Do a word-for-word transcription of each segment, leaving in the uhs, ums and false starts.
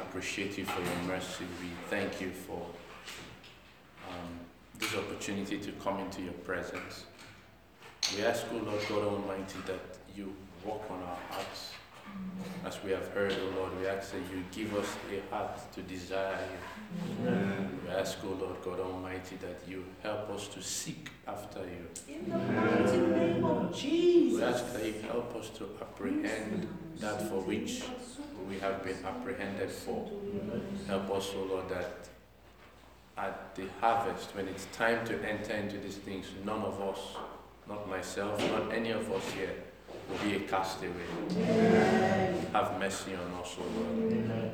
appreciate you for your mercy. We thank you for um, this opportunity to come into your presence. We ask, O Lord God Almighty, that you walk on our hearts. As we have heard, O Lord, we ask that you give us a heart to desire you. Amen. We ask, O Lord God Almighty, that you help us to seek after you. In the mighty name of Jesus. We ask that you help us to apprehend that for which we have been apprehended for. Help us, O Lord, that at the harvest, when it's time to enter into these things, none of us, not myself, not any of us here, will be a castaway. Amen. Have mercy on us, O Lord. Amen.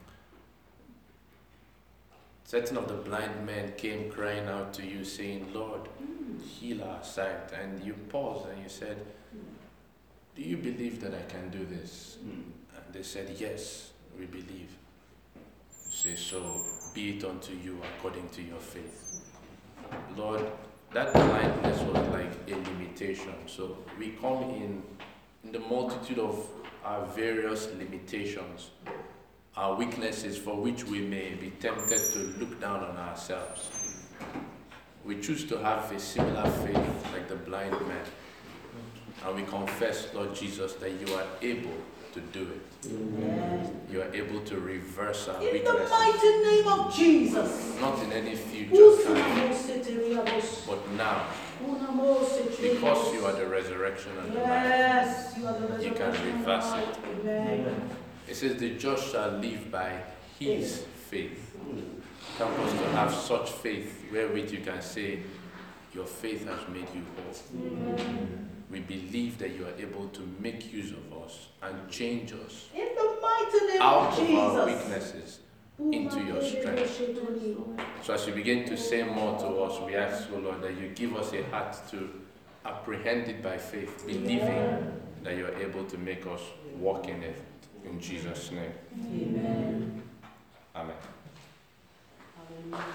Certain of the blind men came crying out to you, saying, Lord, heal our sight. And you paused and you said, do you believe that I can do this? Mm. And they said, yes, we believe. You say, so be it unto you according to your faith. Lord, that blindness was like a limitation. So we come in, in the multitude of our various limitations, our weaknesses for which we may be tempted to look down on ourselves. We choose to have a similar faith like the blind man. And we confess, Lord Jesus, that you are able to do it. Amen. You are able to reverse our in weaknesses. In the mighty name of Jesus. Not in any future time, but now. Because you are the resurrection and yes, the life, you, are the resurrection you can reverse it. Amen. It says the just shall live by his faith. Help us to have such faith wherewith you can say, your faith has made you whole. Amen. We believe that you are able to make use of us and change us in the mighty name out of, of Jesus. our weaknesses into your strength. So as you begin to say more to us, we ask, O Lord, that you give us a heart to apprehend it by faith, believing yeah. that you are able to make us walk in it. In Jesus' name. Amen. Amen. Amen.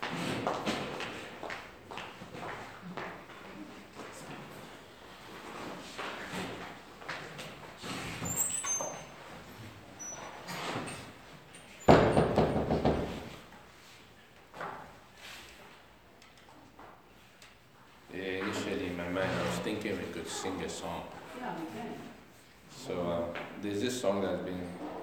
Initially in my mind I was thinking we could sing a song. Yeah, we can. So uh, there's this song that's been,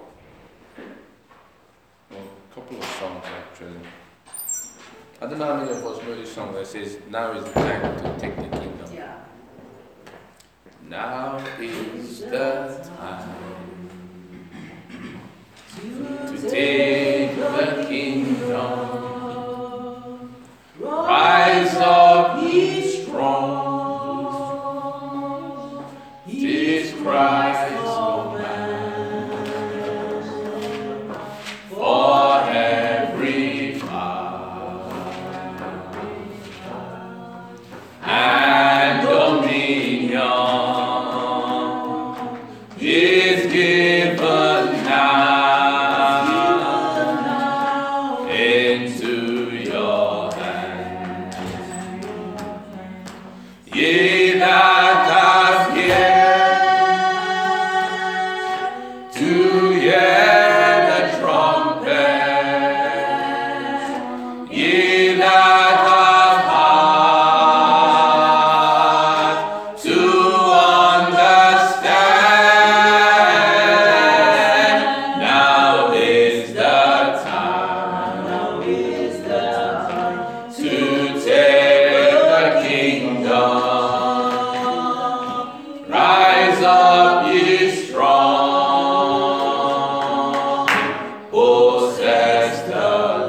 well, a couple of songs actually. I don't know how many of us know this song that says, now is the time to take the kingdom. Yeah. Now is the time to take the kingdom. Rise up, ye strong. Tis Christ's command for every power and dominion is given now into your hands. Ye that have ears to hear the trumpet, ye that have heart to understand, now is the time, now is the time to take the kingdom. Rise up, ye strong, possess the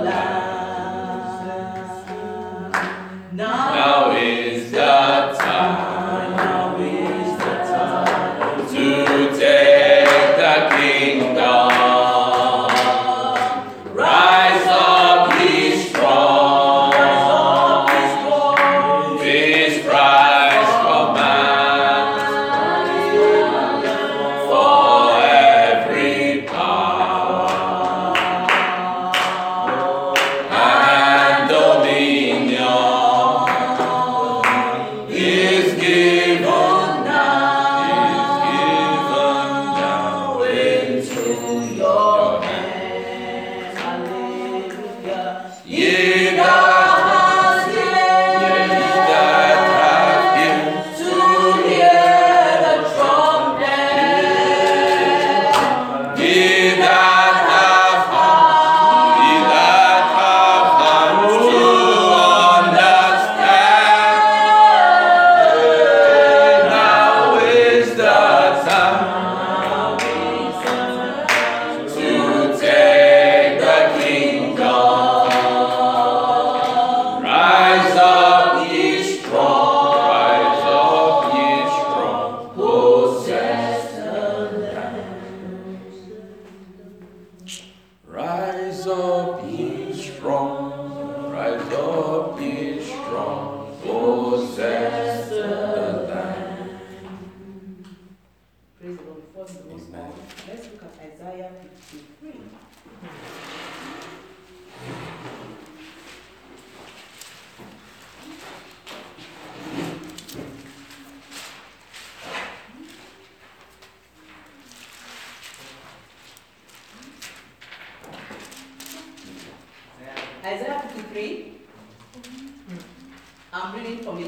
land. Now is the time, now is the time to take the kingdom. Rise up, ye strong, this Christ's command for every power and dominion is given now, is given now into your hands.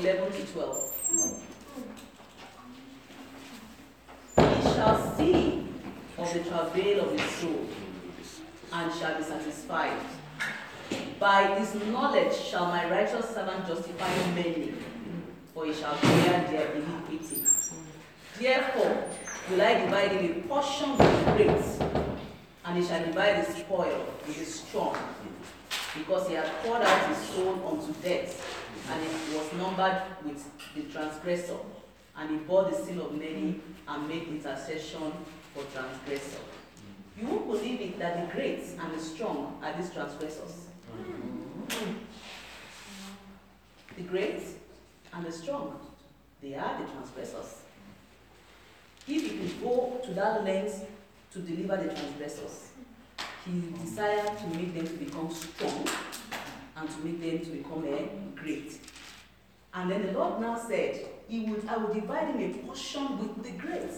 eleven to twelve. He shall see of the travail of his soul, and shall be satisfied. By his knowledge shall my righteous servant justify many, for he shall bear their iniquity. Therefore will I divide him a portion with the great, and he shall divide the spoil with the strong, because he hath poured out his soul unto death, and he was numbered with the transgressor, and he bore the sin of many and made intercession for transgressor. You won't believe it that the great and the strong are these transgressors. The great and the strong, they are the transgressors. If he could go to that length to deliver the transgressors, he desired to make them to become strong and to make them to become uh, great. And then the Lord now said, He would, I will divide him a portion with the great.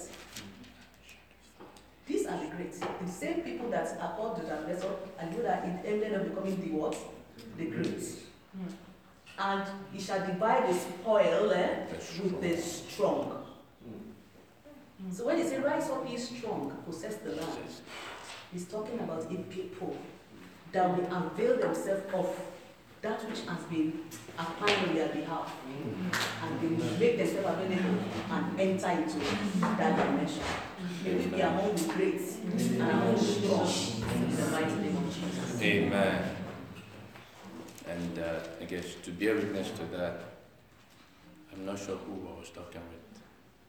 These are the great. The same people that are called the transgressor, and you that it ended up becoming the what? The great. Mm. And he shall divide the spoil eh, with the strong. Mm. So when he says, rise up, ye strong, possess the land, he's talking about a people that will avail themselves of that which has been applied on their behalf. Mm. And they will make themselves available and enter into that dimension. May we be among the great and among the strong in the mighty name of Jesus. Amen. And uh, I guess to bear witness to that, I'm not sure who I was talking with.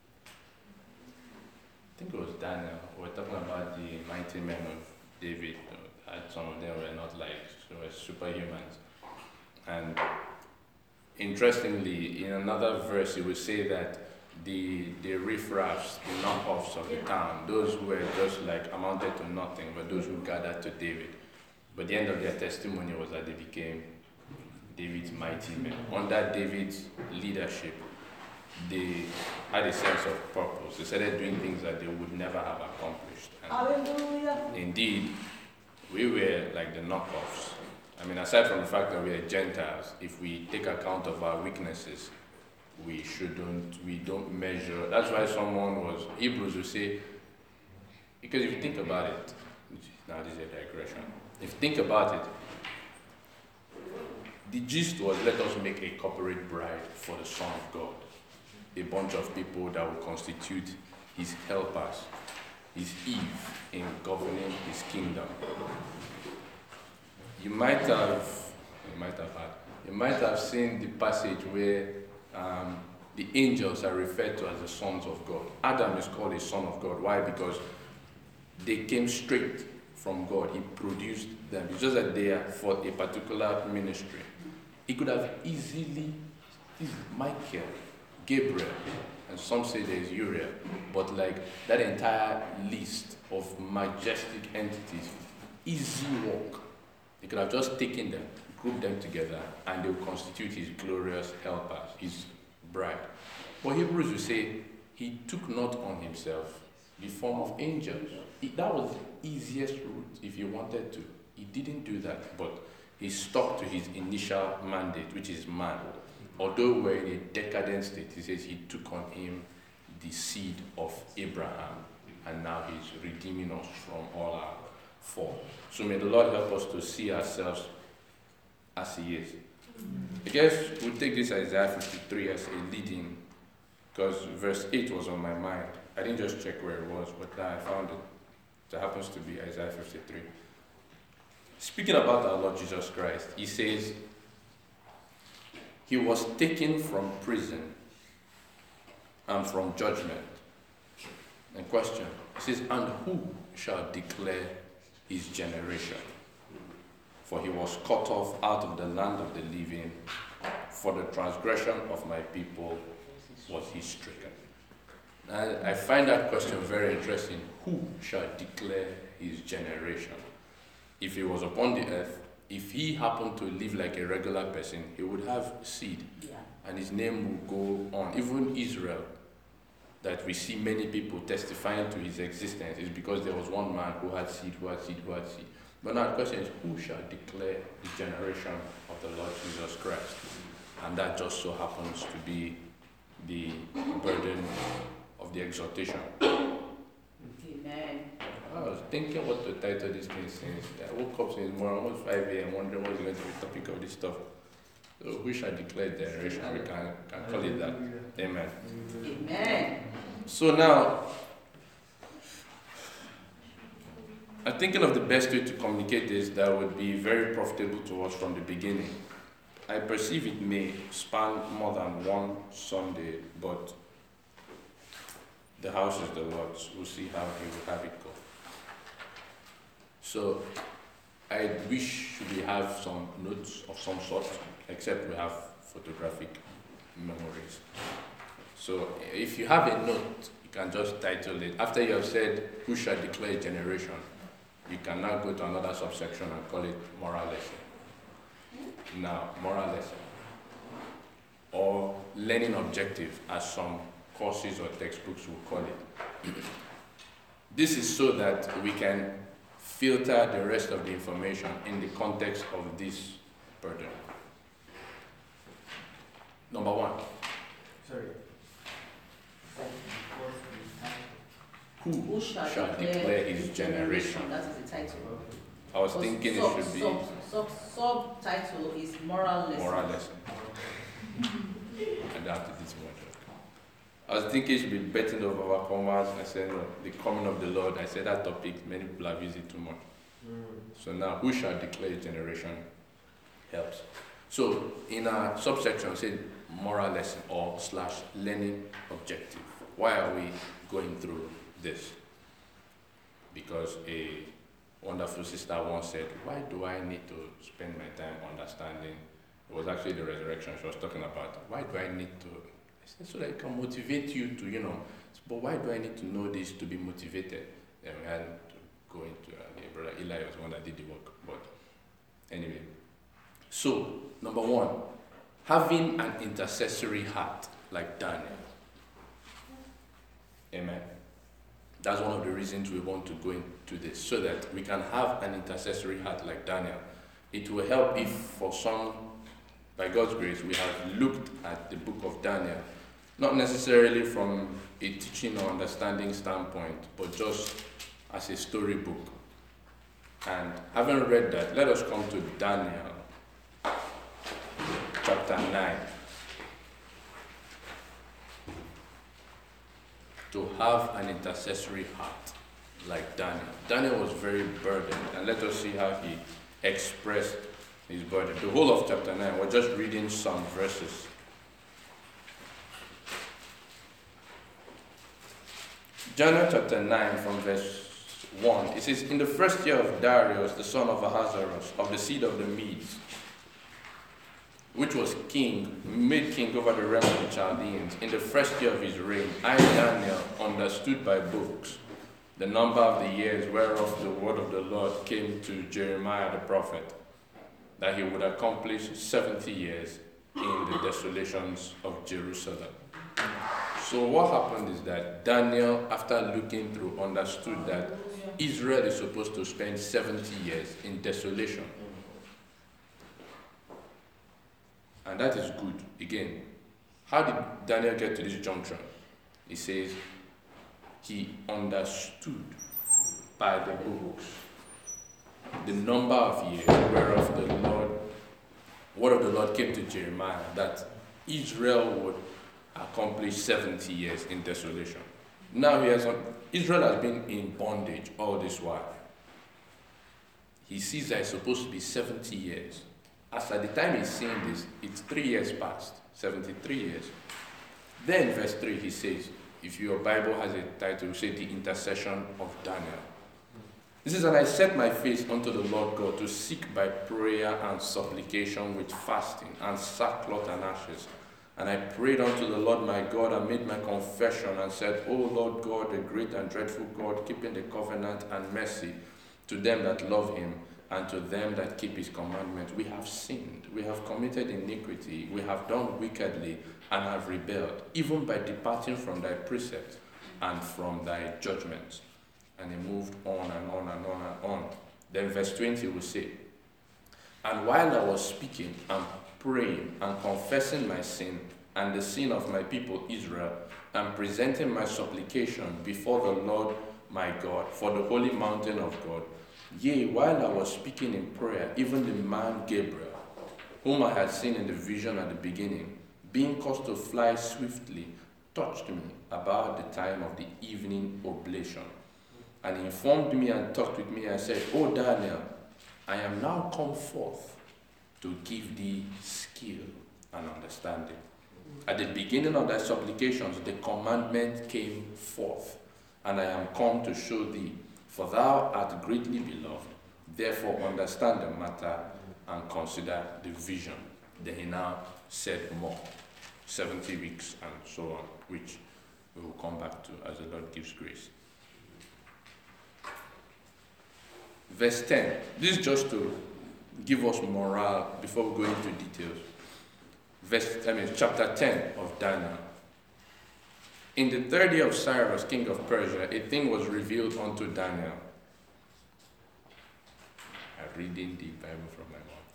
I think it was Daniel. We were talking about the mighty men of David. Uh, some of them were not like so were superhumans. And interestingly, in another verse, it would say that the the riffraffs, the knockoffs of the town, those who were just like amounted to nothing, but those who gathered to David. But the end of their testimony was that they became David's mighty men. Under David's leadership, they had a sense of purpose. They started doing things that they would never have accomplished. And Hallelujah. indeed, we were like the knockoffs. I mean, aside from the fact that we are Gentiles, if we take account of our weaknesses, we shouldn't, we don't measure. That's why someone was, Hebrews will say, because if you think about it, now this is a digression. If you think about it, the gist was, let us make a corporate bride for the Son of God. A bunch of people that will constitute his helpers, his Eve in governing his kingdom. You might have, you might have had, you might have seen the passage where um, the angels are referred to as the sons of God. Adam is called a son of God. Why? Because they came straight from God. He produced them. It's just that they are for a particular ministry. He could have easily, this is Michael, Gabriel, and some say there's Uriel, but like that entire list of majestic entities, easy work. He could have just taken them, grouped them together, and they would constitute his glorious helpers, his bride. But Hebrews will say, he took not on himself the form of angels. He, that was the easiest route if he wanted to. He didn't do that, but he stuck to his initial mandate, which is man. Although we're in a decadent state, he says he took on him the seed of Abraham, and now he's redeeming us from all our fall. So may the Lord help us to see ourselves as he is. I guess we'll take this Isaiah fifty-three as a lead-in, because verse eight was on my mind. I didn't just check where it was, but now I found it. It happens to be Isaiah fifty-three. Speaking about our Lord Jesus Christ, he says, he was taken from prison and from judgment. And question, he says, and who shall declare his generation? For he was cut off out of the land of the living. For the transgression of my people was he stricken. And I find that question very interesting. Who shall declare his generation? If he was upon the earth, if he happened to live like a regular person, he would have seed. Yeah. And his name would go on. Even Israel, that we see many people testifying to his existence, is because there was one man who had seed, who had seed, who had seed. But now the question is, who shall declare the generation of the Lord Jesus Christ? And that just so happens to be the burden of the exhortation. Amen. I was thinking what to title this thing since I woke up since morning, almost five a.m. wondering what's going to be the topic of this stuff. So we shall declare generation, we can, can call it that. Amen. Amen. So now, I'm thinking of the best way to communicate this that would be very profitable to us from the beginning. I perceive it may span more than one Sunday, but the house is the Lord's. We'll see how He will have it go. So, I wish we have some notes of some sort, except we have photographic memories. So, if you have a note, you can just title it. After you have said, who shall declare generation, you can now go to another subsection and call it moral lesson. Now, moral lesson. Or learning objective, as some courses or textbooks will call it. This is so that we can filter the rest of the information in the context of this burden. Number one. Sorry. Who, Who shall, shall declare, declare his generation? That is the title. I was Sub- thinking sub- it should be Sub, sub, subtitle is moral lesson. moral lesson. I don't have to do too much. I was thinking it should be betting of overcomers. I said, no, the coming of the Lord. I said that topic, many people have used it too much. Mm. So now, who shall declare his generation helps. So in our subsection, say moral lesson or slash learning objective. Why are we going through this? Because a wonderful sister once said, why do I need to spend my time understanding? It was actually the resurrection she was talking about. Why do I need to? I said, so that it can motivate you to, you know, but why do I need to know this to be motivated? And we had to go into, uh, yeah, Brother Eli was the one that did the work. But anyway, so number one, having an intercessory heart like Daniel. Amen. That's one of the reasons we want to go into this, so that we can have an intercessory heart like Daniel. It will help if for some, by God's grace, we have looked at the book of Daniel, not necessarily from a teaching or understanding standpoint, but just as a storybook. And having read that, let us come to Daniel chapter nine. To have an intercessory heart like Daniel. Daniel was very burdened, and let us see how he expressed his burden. The whole of chapter nine, we're just reading some verses. Daniel chapter nine from verse one, it says, in the first year of Darius, the son of Ahasuerus, of the seed of the Medes, which was king, made king over the realm of the Chaldeans, in the first year of his reign, I, Daniel, understood by books the number of the years whereof the word of the Lord came to Jeremiah the prophet, that he would accomplish seventy years in the desolations of Jerusalem. So what happened is that Daniel, after looking through, understood that Israel is supposed to spend seventy years in desolation. And that is good. Again, how did Daniel get to this junction? He says, he understood by the books the number of years whereof the Lord, word of the Lord came to Jeremiah, that Israel would accomplish seventy years in desolation. Now he has, Israel has been in bondage all this while. He sees that it's supposed to be seventy years. As at the time he's seeing this, it's three years past, seventy-three years. Then verse three, he says, if your Bible has a title, you say the intercession of Daniel. This is, and I set my face unto the Lord God to seek by prayer and supplication with fasting and sackcloth and ashes. And I prayed unto the Lord my God and made my confession and said, O Lord God, the great and dreadful God, keeping the covenant and mercy to them that love him, and to them that keep his commandments. We have sinned, we have committed iniquity, we have done wickedly, and have rebelled, even by departing from thy precepts and from thy judgments. And he moved on and on and on and on. Then verse twenty will say, and while I was speaking and praying and confessing my sin and the sin of my people Israel, and presenting my supplication before the Lord my God for the holy mountain of God. Yea, while I was speaking in prayer, even the man Gabriel, whom I had seen in the vision at the beginning, being caused to fly swiftly, touched me about the time of the evening oblation. And he informed me and talked with me and said, O Daniel, I am now come forth to give thee skill and understanding. At the beginning of thy supplications, the commandment came forth, and I am come to show thee, for thou art greatly beloved. Therefore understand the matter and consider the vision. Then he now said more, seventy weeks and so on, which we will come back to as the Lord gives grace. Verse ten. This is just to give us morale before we go into details. Verse, I mean, chapter ten of Daniel. In the third year of Cyrus, king of Persia, a thing was revealed unto Daniel. I'm reading the Bible from my mouth.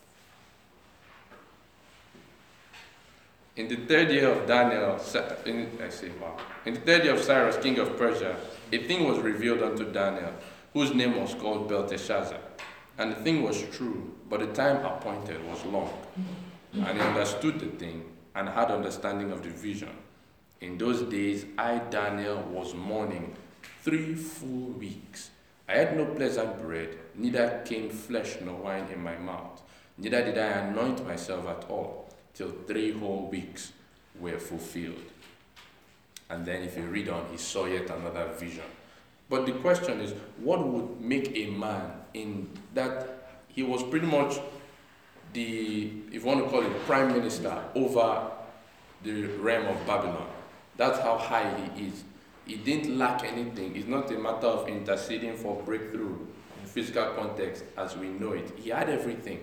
In the third year of Daniel, in, I say, wow. In the third year of Cyrus, king of Persia, a thing was revealed unto Daniel, whose name was called Belteshazzar. And the thing was true, but the time appointed was long. And he understood the thing and had understanding of the vision. In those days, I, Daniel, was mourning three full weeks. I had no pleasant bread, neither came flesh nor wine in my mouth. Neither did I anoint myself at all, till three whole weeks were fulfilled. And then if you read on, he saw yet another vision. But the question is, what would make a man in that he was pretty much the, if you want to call it, prime minister over the realm of Babylon. That's how high he is. He didn't lack anything. It's not a matter of interceding for breakthrough in physical context as we know it. He had everything.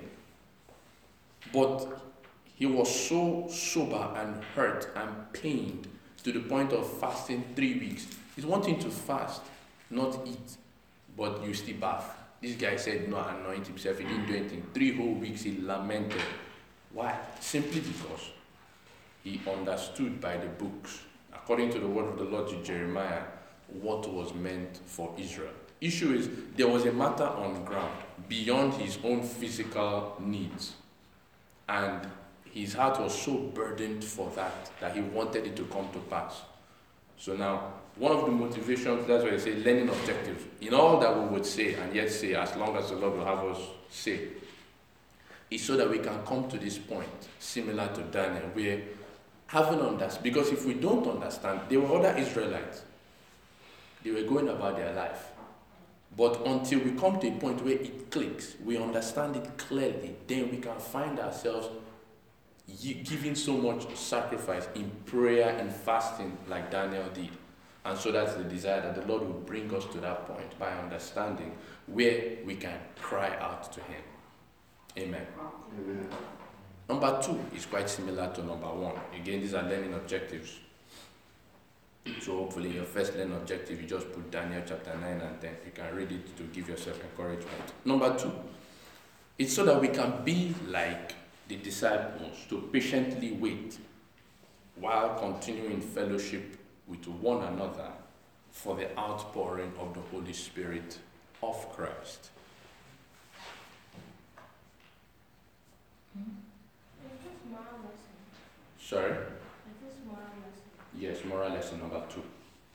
But he was so sober and hurt and pained to the point of fasting three weeks. It's one thing to fast, not eat, but you still bath. This guy said no, anoint himself. He didn't do anything. Three whole weeks he lamented. Why? Simply because he understood by the books, according to the word of the Lord to Jeremiah, what was meant for Israel. Issue is, there was a matter on ground beyond his own physical needs. And his heart was so burdened for that, that he wanted it to come to pass. So now, one of the motivations, that's why I say learning objectives. In all that we would say, and yet say, as long as the Lord will have us say, is so that we can come to this point, similar to Daniel, where having understood, because if we don't understand, there were other Israelites. They were going about their life. But until we come to a point where it clicks, we understand it clearly, then we can find ourselves giving so much sacrifice in prayer and fasting like Daniel did. And so that's the desire that the Lord will bring us to that point by understanding where we can cry out to him. Amen. Amen. Number two is quite similar to number one. Again, these are learning objectives. So hopefully your first learning objective, you just put Daniel chapter nine and ten. You can read it to give yourself encouragement. Number two, it's so that we can be like the disciples, to patiently wait while continuing fellowship with one another for the outpouring of the Holy Spirit of Christ. Sorry? Yes, moral lesson number two.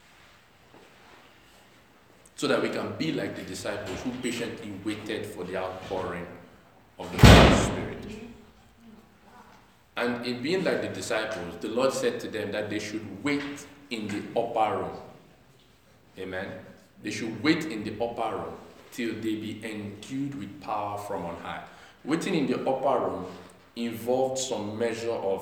So that we can be like the disciples who patiently waited for the outpouring of the Holy Spirit. And in being like the disciples, the Lord said to them that they should wait in the upper room. Amen. They should wait in the upper room till they be endued with power from on high. Waiting in the upper room involved some measure of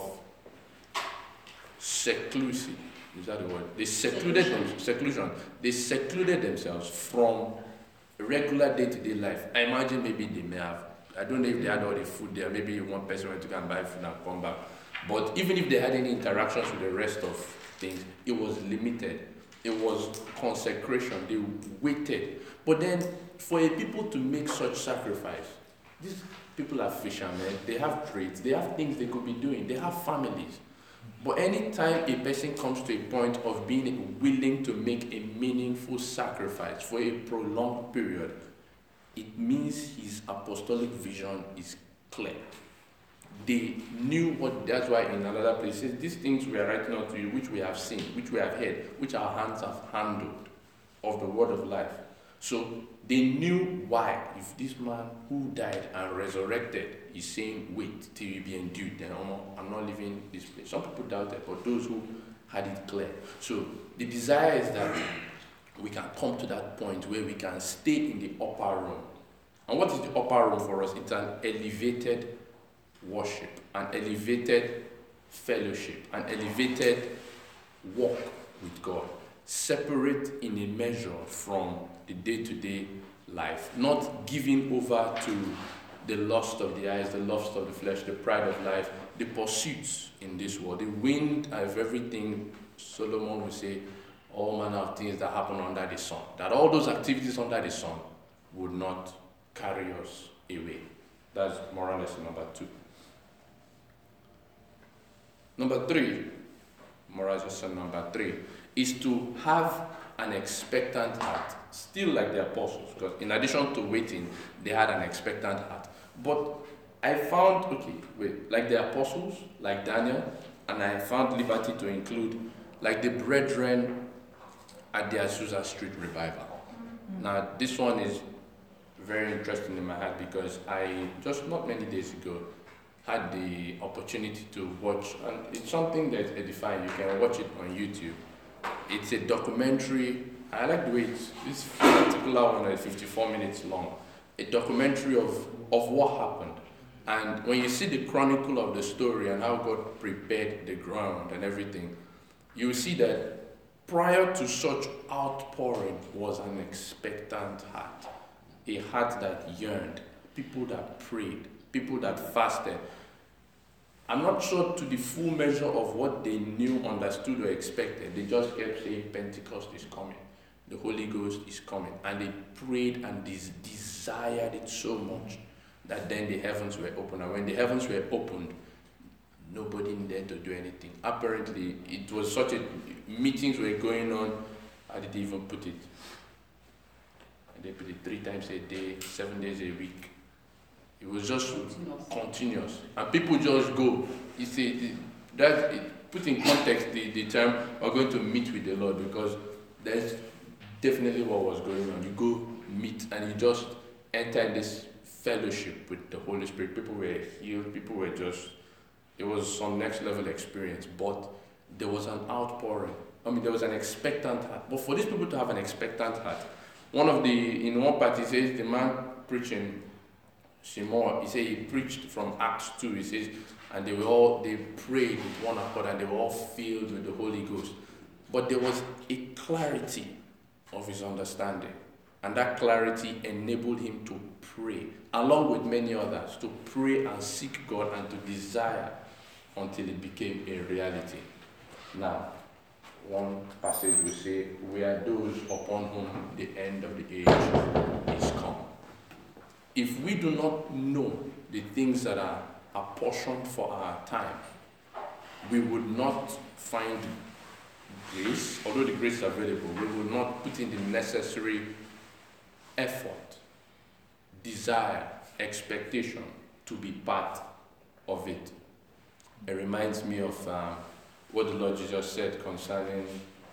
seclusion. Is that the word? They secluded them, seclusion. They secluded themselves from regular day-to-day life. I imagine maybe they may have, I don't know if they had all the food there. Maybe one person went to go and buy food and come back. But even if they had any interactions with the rest of things, it was limited. It was consecration. They waited. But then, for a people to make such sacrifice, These people are fishermen, they have trades, they have things they could be doing, they have families. But anytime a person comes to a point of being willing to make a meaningful sacrifice for a prolonged period, it means his apostolic vision is clear. They knew what, that's why in another place it says, these things we are writing unto you, which we have seen, which we have heard, which our hands have handled of the word of life. So they knew why. If this man who died and resurrected is saying, wait till you be endued, then I'm not, I'm not leaving this place. Some people doubted, but those who had it clear. So the desire is that we can come to that point where we can stay in the upper room. And what is the upper room for us? It's an elevated worship, an elevated fellowship, an elevated walk with God, separate in a measure from the day-to-day life, not giving over to the lust of the eyes, the lust of the flesh, the pride of life, the pursuits in this world, the wind of everything. Solomon would say, all manner of things that happen under the sun, that all those activities under the sun would not carry us away. That's moral lesson number two. Number three, moral lesson number three, is to have an expectant heart, still like the apostles, because in addition to waiting, they had an expectant heart. But I found, okay, wait, like the apostles, like Daniel, and I found liberty to include, like the brethren at the Azusa Street revival. Mm-hmm. Now, this one is very interesting in my heart because I, just not many days ago, had the opportunity to watch, and it's something that's edifying. You can watch it on YouTube. It's a documentary. I like the way it's, this particular one is fifty-four minutes long. A documentary of, of what happened. And when you see the chronicle of the story and how God prepared the ground and everything, you will see that prior to such outpouring was an expectant heart. A heart that yearned, people that prayed, people that fasted. I'm not sure to the full measure of what they knew, understood, or expected. They just kept saying Pentecost is coming. The Holy Ghost is coming. And they prayed and des- desired it so much that then the heavens were opened. And when the heavens were opened, nobody needed to do anything. Apparently, it was such a... Meetings were going on. How did they even put it? They put it three times a day, seven days a week. It was just continuous, continuous. And people just go. You see, that it, put in context the, the term, we're going to meet with the Lord, because that's definitely what was going on. You go meet and you just enter in this fellowship with the Holy Spirit. People were healed, people were just, it was some next level experience, but there was an outpouring. I mean, there was an expectant heart. But for these people to have an expectant heart, one of the, in one part, he says, the man preaching, Shimon, he said he preached from Acts two, he says, and they were all, they prayed with one accord and they were all filled with the Holy Ghost. But there was a clarity of his understanding. And that clarity enabled him to pray, along with many others, to pray and seek God and to desire until it became a reality. Now, one passage will say, we are those upon whom the end of the age is come. If we do not know the things that are apportioned for our time, we would not find grace, although the grace is available, we will not put in the necessary effort, desire, expectation to be part of it. It reminds me of um, what the Lord Jesus said concerning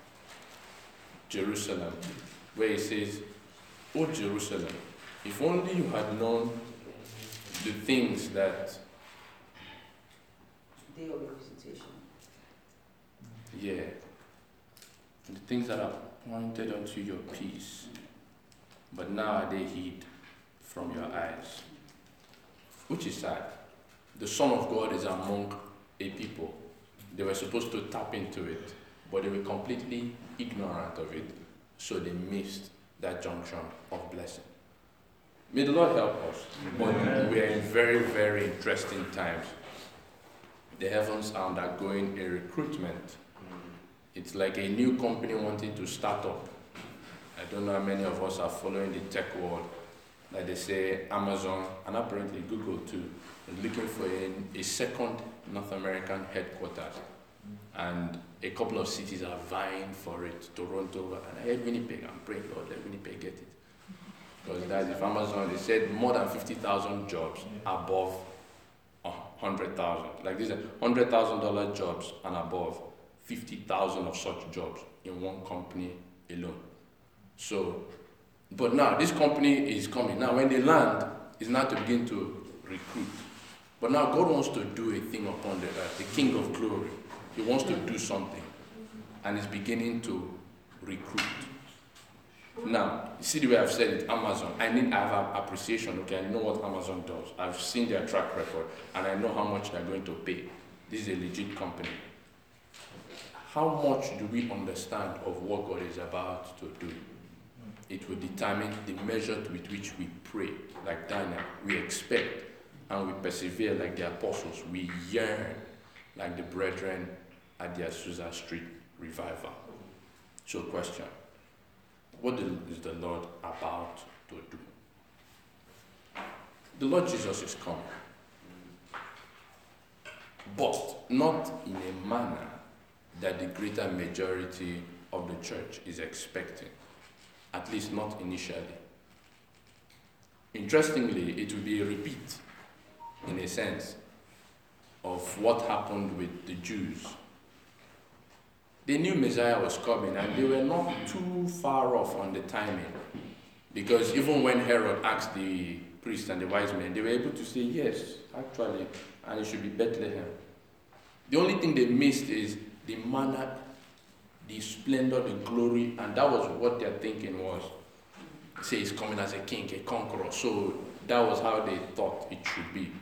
Jerusalem, where he says, "O Jerusalem, if only you had known the things that..." Day of your visitation. Yeah. The things that are pointed unto your peace, but now are they hid from your eyes. Which is sad. The Son of God is among a people. They were supposed to tap into it, but they were completely ignorant of it, so they missed that junction of blessing. May the Lord help us. But we are in very, very interesting times. The heavens are undergoing a recruitment. It's like a new company wanting to start up. I don't know how many of us are following the tech world. like they say Amazon, and apparently Google too, is looking for a, a second North American headquarters. And a couple of cities are vying for it, Toronto, and I heard Winnipeg. I'm praying, Lord, let Winnipeg get it. Because that if Amazon, they said more than fifty thousand jobs above one hundred thousand. Like these are one hundred thousand dollars jobs and above, fifty thousand of such jobs in one company alone. So, but now this company is coming. Now when they land, it's now to begin to recruit. But now God wants to do a thing upon the earth, the King of Glory. He wants to do something, and is beginning to recruit. Now, you see the way I've said it, Amazon. I need, I have an appreciation. Okay, I know what Amazon does. I've seen their track record, and I know how much they're going to pay. This is a legit company. How much do we understand of what God is about to do? It will determine the measure with which we pray, like Daniel. We expect, and we persevere like the apostles. We yearn like the brethren at the Azusa Street revival. So question, what is the Lord about to do? The Lord Jesus is coming, but not in a manner that the greater majority of the church is expecting, at least not initially. Interestingly, it will be a repeat, in a sense, of what happened with the Jews. They knew Messiah was coming, and they were not too far off on the timing, because even when Herod asked the priests and the wise men, they were able to say, yes, actually, and it should be Bethlehem. The only thing they missed is the manner, the splendor, the glory, and that was what their thinking was. Say he's coming as a king, a conqueror, so that was how they thought it should be.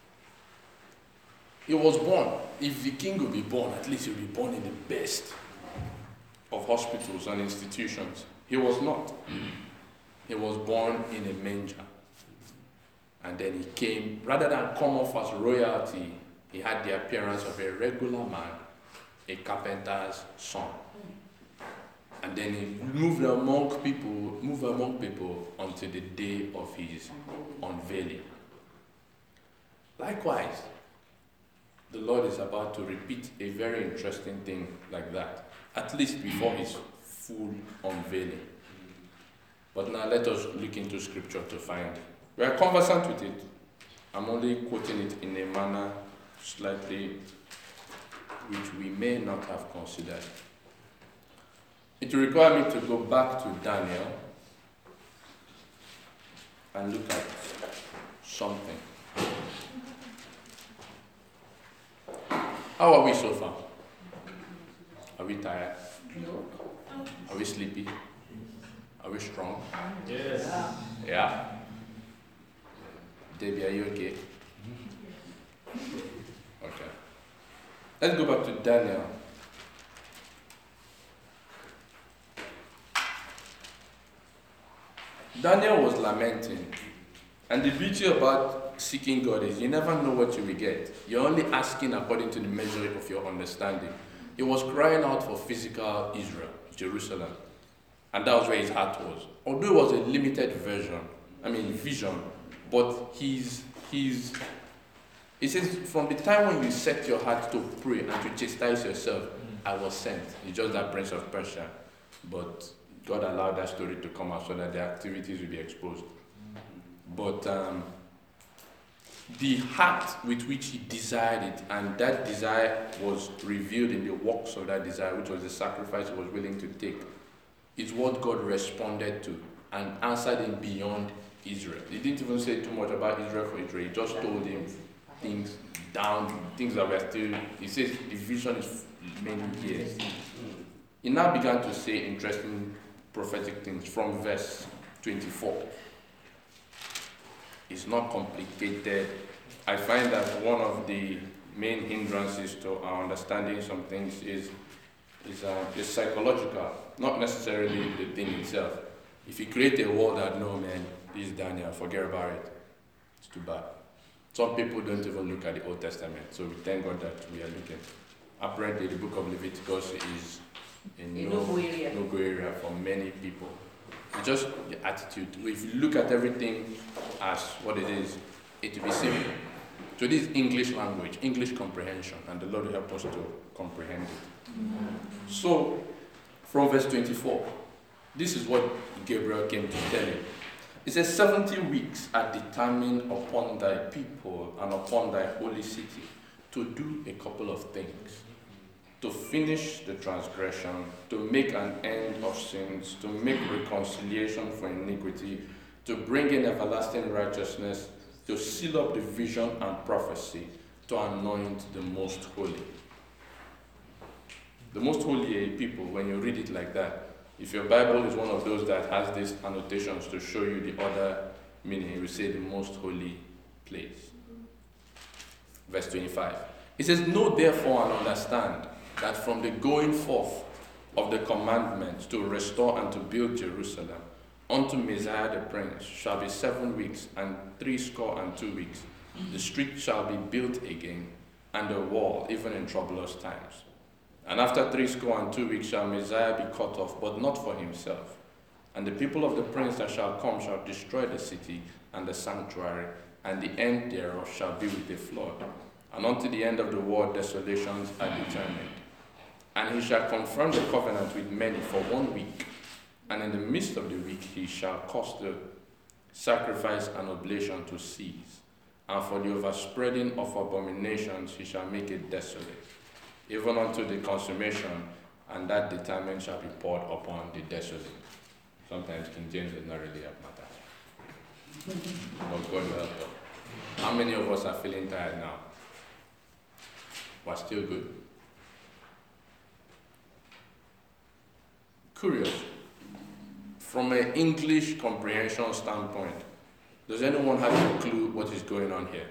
He was born. If the king will be born, at least he will be born in the best of hospitals and institutions. He was not. He was born in a manger. And then he came, rather than come off as royalty, he had the appearance of a regular man, a carpenter's son. And then he moved among people, moved among people until the day of his unveiling. Likewise, the Lord is about to repeat a very interesting thing like that, at least before his full unveiling. But now let us look into scripture to find. We are conversant with it. I'm only quoting it in a manner slightly which we may not have considered. It will require me to go back to Daniel and look at something. How are we so far? Are we tired? No. Are we sleepy? Are we strong? Yes. Yeah? Debbie, are you okay? Okay. Let's go back to Daniel. Daniel was lamenting. And the beauty about seeking God is you never know what you will get. You're only asking according to the measure of your understanding. He was crying out for physical Israel, Jerusalem. And that was where his heart was. Although it was a limited version, I mean vision, but he's, he's, he says, from the time when you set your heart to pray and to chastise yourself, I was sent. It's just that Prince of Persia. But God allowed that story to come out so that the activities will be exposed. But um, the heart with which he desired it, and that desire was revealed in the works of that desire, which was the sacrifice he was willing to take, is what God responded to and answered him beyond Israel. He didn't even say too much about Israel for Israel. He just told him things down, things that were still, he says the vision is many years. He now began to say interesting prophetic things from verse twenty-four. It's not complicated. I find that one of the main hindrances to our understanding some things is, is, uh, is psychological, not necessarily the thing itself. If you create a world that, no man, this is Daniel, forget about it, it's too bad. Some people don't even look at the Old Testament, so we thank God that we are looking. Apparently the book of Leviticus is a no-go area. no-go area for many people. It's just the attitude. If you look at everything as what it is, it will be simple. So this is English language, English comprehension, and the Lord will help us to comprehend it. Mm-hmm. So, from verse twenty-four, this is what Gabriel came to tell him. It says, seventy weeks are determined upon thy people and upon thy holy city to do a couple of things. To finish the transgression, to make an end of sins, to make reconciliation for iniquity, to bring in everlasting righteousness, to seal up the vision and prophecy, to anoint the most holy. The most holy people, when you read it like that, if your Bible is one of those that has these annotations to show you the other meaning, it will say the most holy place. Verse twenty-five. It says, know therefore and understand that from the going forth of the commandment to restore and to build Jerusalem unto Messiah the Prince shall be seven weeks and threescore and two weeks. The street shall be built again, and the wall, even in troublous times. And after threescore and two weeks shall Messiah be cut off, but not for himself. And the people of the prince that shall come shall destroy the city and the sanctuary, and the end thereof shall be with a flood. And unto the end of the world desolations are determined. And he shall confirm the covenant with many for one week. And in the midst of the week he shall cause the sacrifice and oblation to cease. And for the overspreading of abominations he shall make it desolate, even unto the consummation, and that determined shall be poured upon the desolate. Sometimes King James does not really help matters. But God will help us. How many of us are feeling tired now? But still good? Curious. From an English comprehension standpoint, does anyone have a clue what is going on here?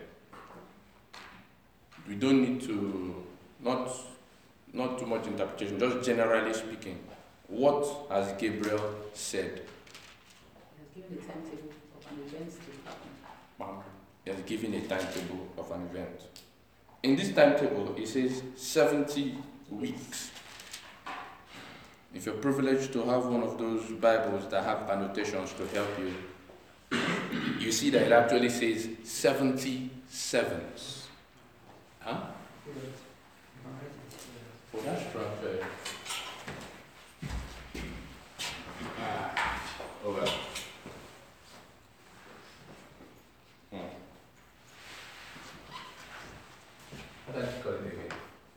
We don't need to, not, not too much interpretation, just generally speaking. What has Gabriel said? He has given a timetable of an event to happen. Wow. He has given a timetable of an event. In this timetable, it says seventy weeks. If you're privileged to have one of those Bibles that have annotations to help you, you see that it actually says seventy sevens. Huh? Oh, that's transferred. Ah, oh well. Hmm. What did you call it again?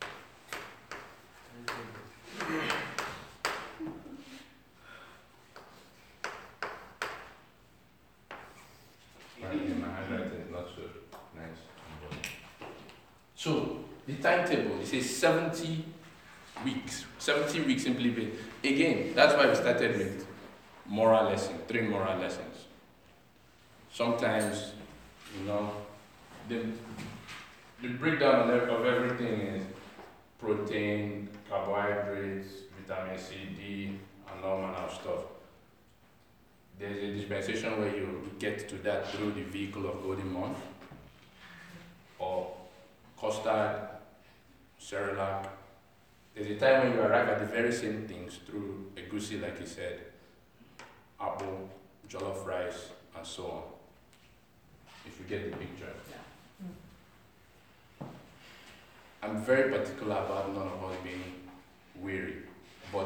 My handwriting is not so nice. So, the timetable, it says seventy weeks. seventy weeks simply means, again, that's why we started with moral lesson, three moral lessons. Sometimes, you know, the, the breakdown of everything is protein, carbohydrates, vitamin C, D, and all manner of stuff. There's a dispensation where you get to that through the vehicle of Golden Month, or custard, Cerelac. There's a time when you arrive at the very same things through egusi, like he said, apple, jollof rice, and so on. If you get the picture. Yeah. I'm very particular about none of us being weary, but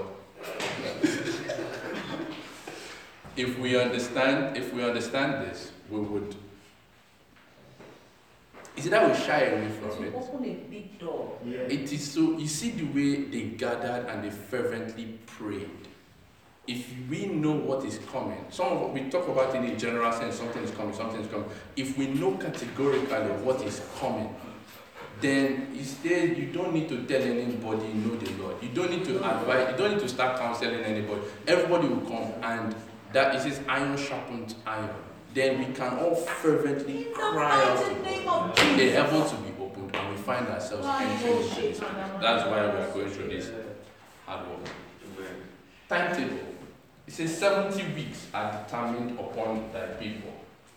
if we understand, if we understand this, we would. Is it that we shy away from it? Open a big door. Yeah. It is so. You see the way they gathered and they fervently prayed. If we know what is coming, some of what we talk about in a general sense, something is coming, something is coming. If we know categorically what is coming, then instead you don't need to tell anybody, know the Lord. You don't need to advise. You don't need to start counseling anybody. Everybody will come, and that is iron sharpened iron. Then we can all fervently cry out to God. The heavens will be opened, and we find ourselves entering into this. That's why we are going through this hard work. Timetable. It says seventy weeks are determined upon thy people.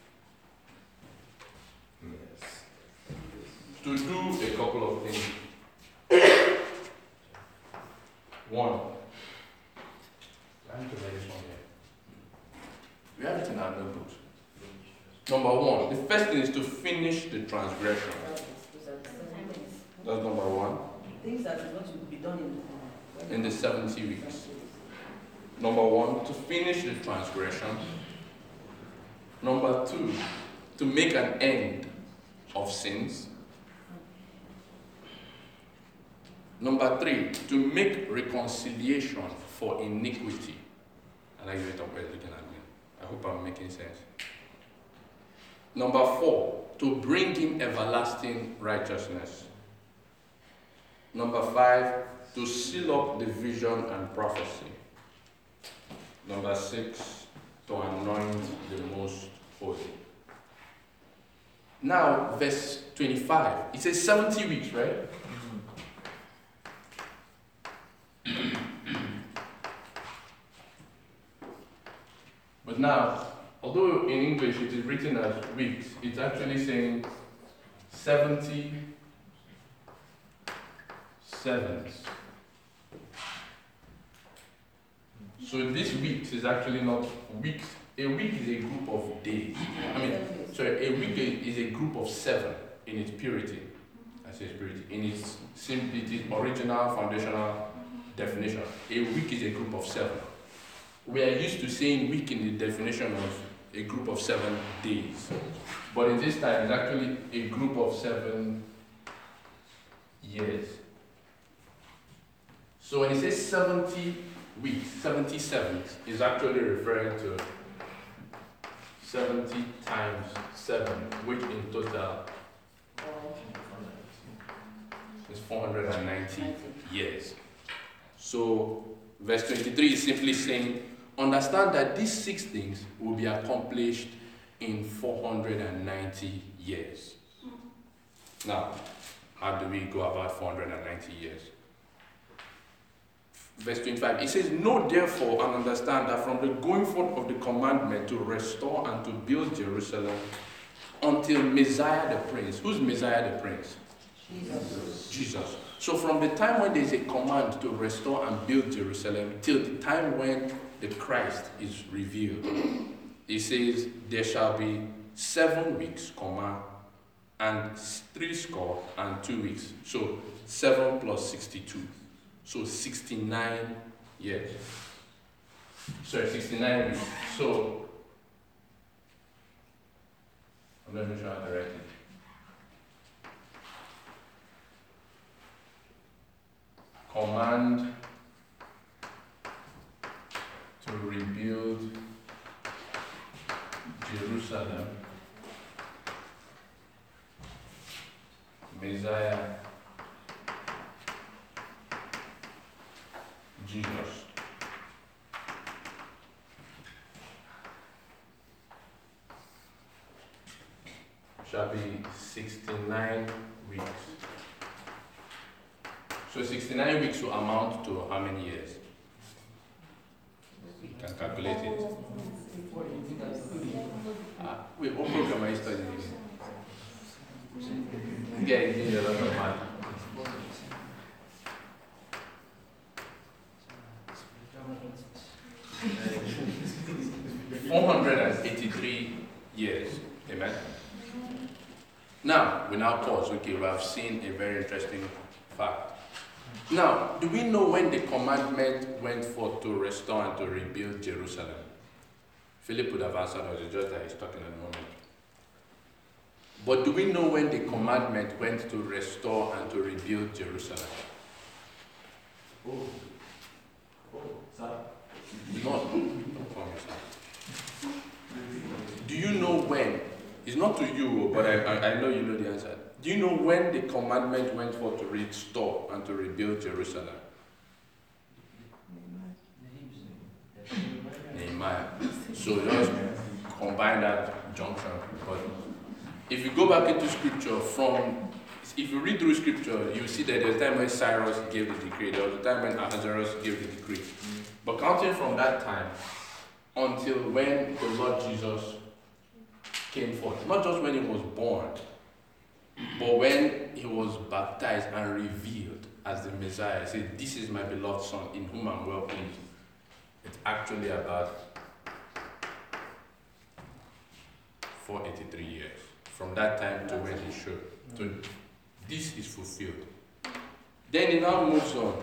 Yes. To do a couple of things. One. I need to write this one here. Number one, the first thing is to finish the transgression. That's number one. Things that is going to be done in the, in the seventy weeks. Number one, to finish the transgression. Number two, to make an end of sins. Number three, to make reconciliation for iniquity. I like the way Tom is looking at me. I hope I'm making sense. Number four, to bring in everlasting righteousness. Number five, to seal up the vision and prophecy. Number six, to anoint the most holy. Now, verse twenty-five, it says seventy weeks, right? But now, although in English it is written as weeks, it's actually saying seventy sevens. So this weeks is actually not weeks. A week is a group of days. I mean, sorry, a week is a group of seven in its purity. I say purity. In its simplicity, original, foundational definition. A week is a group of seven. We are used to saying week in the definition of a group of seven days. But in this time, it's actually a group of seven years. So when it says seventy weeks, seventy-seven is actually referring to seventy times seven, which in total is four hundred ninety years. So verse twenty-three is simply saying, understand that these six things will be accomplished in four hundred ninety years. Now, how do we go about four hundred ninety years? Verse twenty-five, it says, know therefore and understand that from the going forth of the commandment to restore and to build Jerusalem until Messiah the Prince. Who's Messiah the Prince? Jesus. Jesus. So from the time when there is a command to restore and build Jerusalem till the time when the Christ is revealed, it says there shall be seven weeks, comma, and three score and two weeks. So seven plus sixty-two. So sixty-nine years. Sorry, sixty-nine weeks. So let me try to write it. Command to rebuild Jerusalem. Messiah Jesus. Shall be sixty-nine weeks. So sixty-nine weeks will amount to how many years? You can calculate it. Ah, wait, what program are you studying again? Yeah, you need a lot of math. four hundred eighty-three years. Amen. Now, we now pause. Okay, we have seen a very interesting fact. Now, do we know when the commandment went forth to restore and to rebuild Jerusalem? Philip would have answered us, it's just that he's talking at the moment. But do we know when the commandment went to restore and to rebuild Jerusalem? Oh, oh, sir. Not, don't call me sir. Do you know when? It's not to you, but I, I, I know you know the answer. Do you know when the commandment went forth to restore and to rebuild Jerusalem? Nehemiah. So just combine that junction. But if you go back into scripture from, if you read through scripture, you see that there's a time when Cyrus gave the decree, there was a time when Ahasuerus gave the decree. But counting from that time until when the Lord Jesus came forth, not just when he was born, but when he was baptized and revealed as the Messiah, he said, this is my beloved Son in whom I'm well pleased. It's actually about four hundred eighty-three years. From that time to when he showed. So this is fulfilled. Then he now moves on.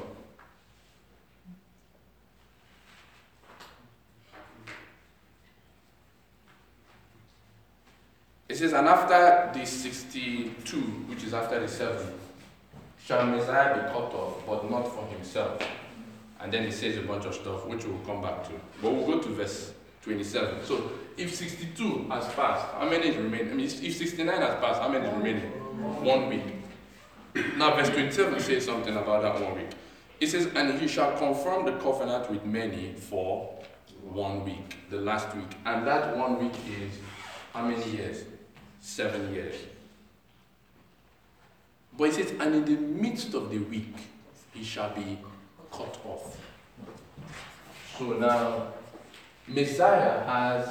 It says, and after the sixty-two, which is after the seven, shall Messiah be cut off, but not for himself. And then he says a bunch of stuff, which we'll come back to. But we'll go to verse twenty-seven. So, if sixty-two has passed, how many is remaining? I mean, if sixty-nine has passed, how many is remaining? One week. Now, verse twenty-seven says something about that one week. It says, and he shall confirm the covenant with many for one week, the last week. And that one week is how many years? Seven years. But it says, and in the midst of the week, he shall be cut off. So now, Messiah has,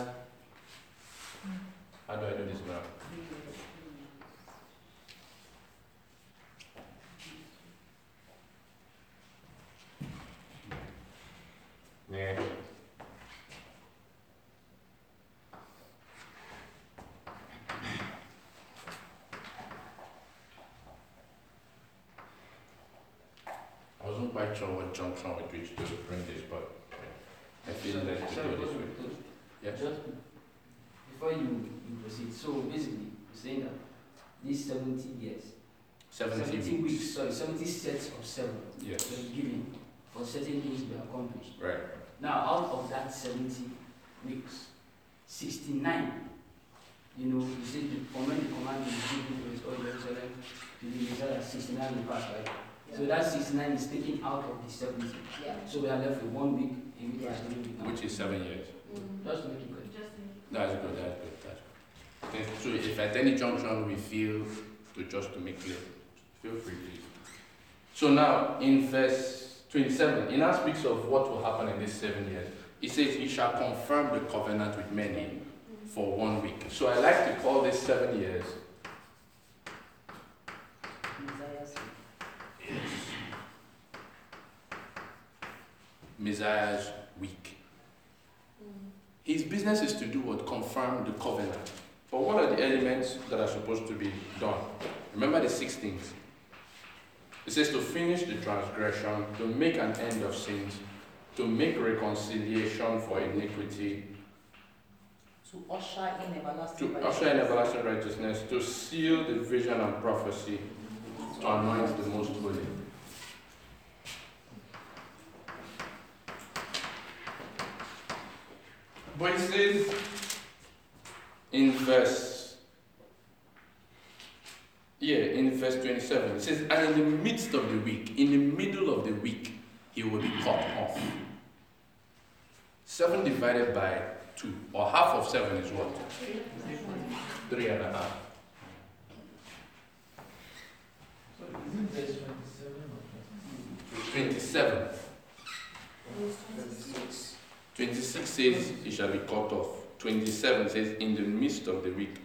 how do I do this now? Yeah. I wasn't quite sure what junction with which to bring this, but I feel So- like to sorry, do this just- with. just- Yeah. Just before you, you proceed, so basically, you're saying that these seventy years, seventy, weeks. weeks. sorry, seventy sets of seven Yes. were given for certain things to be accomplished. Right. Now, out of that seventy weeks, sixty-nine, you know, you said the, from when the command is given to restore Jerusalem to the Messiah, sixty-nine will pass, right? So that sixty-nine is taken out of the seventy. Yeah. So we are left with one week in which we are still with now. Which is seven years. Just to make it clear. That's good, that's good, that's good. Okay, so if at any junction we feel to just to make clear, feel free, please. So now, in verse twenty-seven, it now speaks of what will happen in these seven years. It says, he shall confirm the covenant with many for one week. So I like to call this seven years Messiah's Messiah's week. His business is to do what? Confirm the covenant. But what are the elements that are supposed to be done? Remember the six things. It says to finish the transgression, to make an end of sins, to make reconciliation for iniquity, to usher in everlasting to usher in everlasting righteousness, to seal the vision and prophecy, to anoint the most holy. But it says in verse, yeah, in verse twenty-seven, it says, and in the midst of the week, in the middle of the week, he will be cut off. Seven divided by two, or half of seven is what? Three and a half. twenty-seven. twenty-six says he shall be cut off. twenty-seven says in the midst of the week.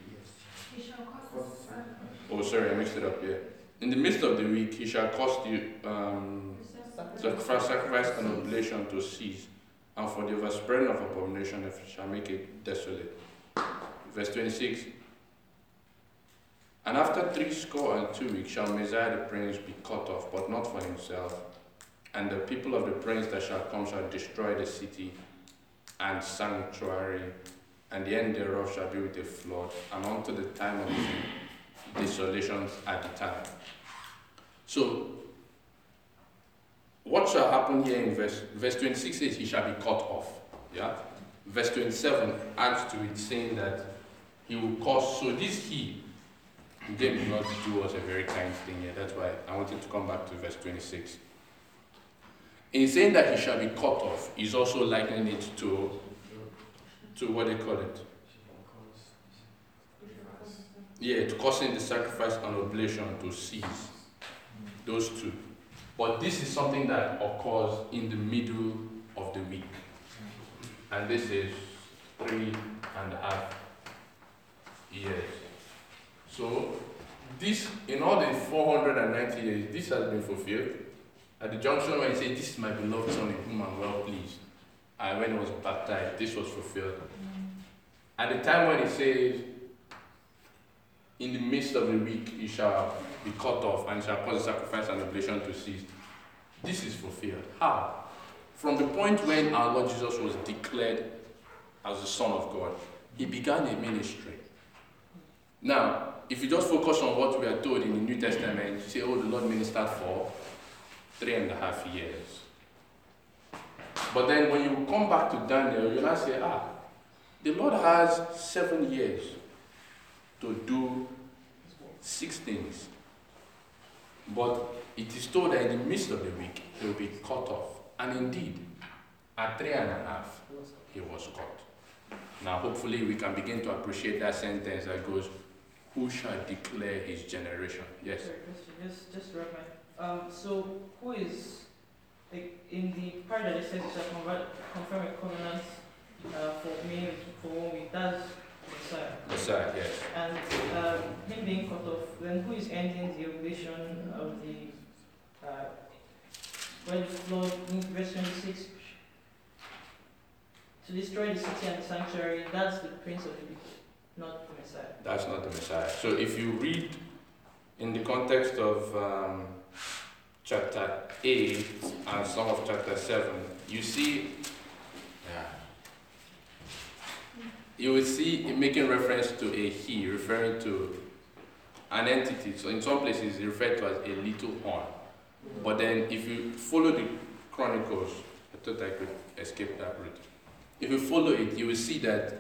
Oh, sorry, I mixed it up here. In the midst of the week, he shall cause the um, sacrifice, sacrifice and oblation to cease, and for the overspreading of abomination, he shall make it desolate. Verse twenty-six. And after three score and two weeks shall Messiah the prince be cut off, but not for himself. And the people of the prince that shall come shall destroy the city and sanctuary, and the end thereof shall be with a flood, and unto the time of the desolations at the time. So, what shall happen here in verse, verse twenty-six says he shall be cut off. Yeah? Verse twenty-seven adds to it saying that he will cause, so this he, they did not do us a very kind thing here. That's why I wanted to come back to verse twenty-six. In saying that he shall be cut off, he's also likening it to, to what they call it. Yeah, to causing the sacrifice and oblation to cease. Those two. But this is something that occurs in the middle of the week. And this is three and a half years. So, this, in all the four hundred ninety years, this has been fulfilled. At the junction when he said, this is my beloved son in whom I'm well pleased. And when he was baptized, this was fulfilled. At the time when he says, in the midst of the week he shall be cut off and shall cause the sacrifice and oblation to cease. This is fulfilled. How? From the point when our Lord Jesus was declared as the Son of God, he began a ministry. Now, if you just focus on what we are told in the New Testament, you say, oh, the Lord ministered for three and a half years. But then when you come back to Daniel, you'll now say, ah, the Lord has seven years to do six things. But it is told that in the midst of the week, he will be cut off. And indeed, at three and a half, he was cut. Now, hopefully, we can begin to appreciate that sentence that goes, who shall declare his generation? Yes? Sorry, question. Just, just to wrap my, um, so who is, like, in the part that it says you shall convert, confirm a covenant uh, for me, for one week, that's Messiah. Messiah, yes. And um, him being cut off, then who is ending the oblation of the, uh, when the flood, in verse twenty-six, to destroy the city and the sanctuary, that's the prince of the people, not the Messiah. That's not the Messiah. So if you read in the context of um, chapter eight and some of chapter seven, you see, yeah, you will see it making reference to a he, referring to an entity. So in some places it's referred to as a little horn. But then if you follow the Chronicles, I thought I could escape that route. If you follow it, you will see that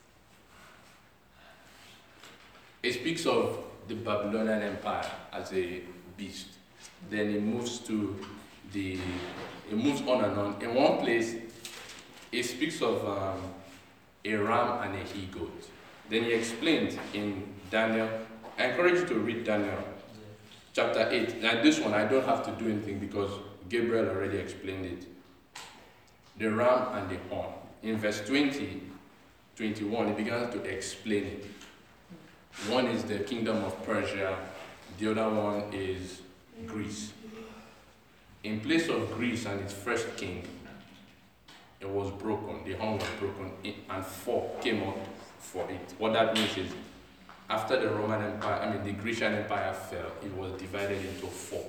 it speaks of the Babylonian Empire as a beast. Then it moves to the, it moves on and on. In one place, it speaks of um, a ram and a he-goat. Then he explained in Daniel, I encourage you to read Daniel chapter eight. Now this one, I don't have to do anything because Gabriel already explained it. The ram and the horn. In verse twenty, twenty-one, he begins to explain it. One is the kingdom of Persia, the other one is Greece. In place of Greece and its first king, it was broken, the horn was broken, and four came up for it. What that means is, after the Roman Empire, I mean the Grecian Empire fell, it was divided into four.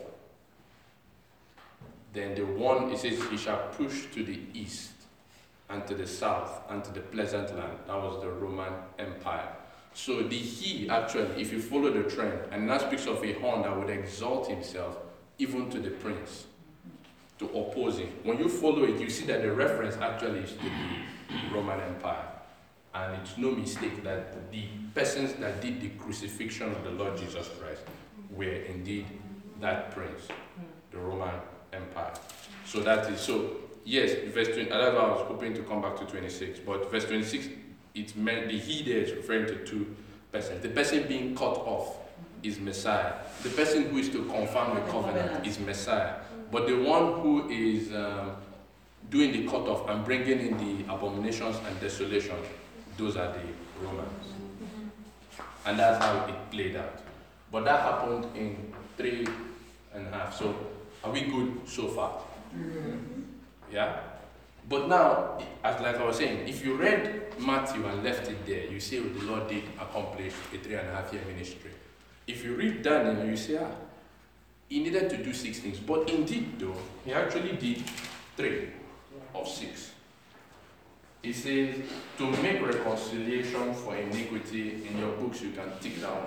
Then the one, it says, he shall push to the east, and to the south, and to the pleasant land. That was the Roman Empire. So the he, actually, if you follow the trend, and that speaks of a horn that would exalt himself even to the prince, to oppose him. When you follow it, you see that the reference actually is to the Roman Empire. And it's no mistake that the persons that did the crucifixion of the Lord Jesus Christ were indeed that prince, the Roman Empire. So that is, so yes, verse twenty, that's why I was hoping to come back to twenty-six, but verse twenty-six, it meant the he there is referring to two persons. The person being cut off is Messiah. The person who is to confirm the covenant is Messiah. But the one who is um, doing the cut off and bringing in the abominations and desolations, those are the Romans. And that's how it played out. But that happened in three and a half. So are we good so far? Mm-hmm. Yeah? But now, as like I was saying, if you read Matthew and left it there, you say, oh, the Lord did accomplish a three and a half year ministry. If you read Daniel, you say, ah, he needed to do six things. But indeed, though, he actually did three of six. He says, to make reconciliation for iniquity, in your books you can tick down.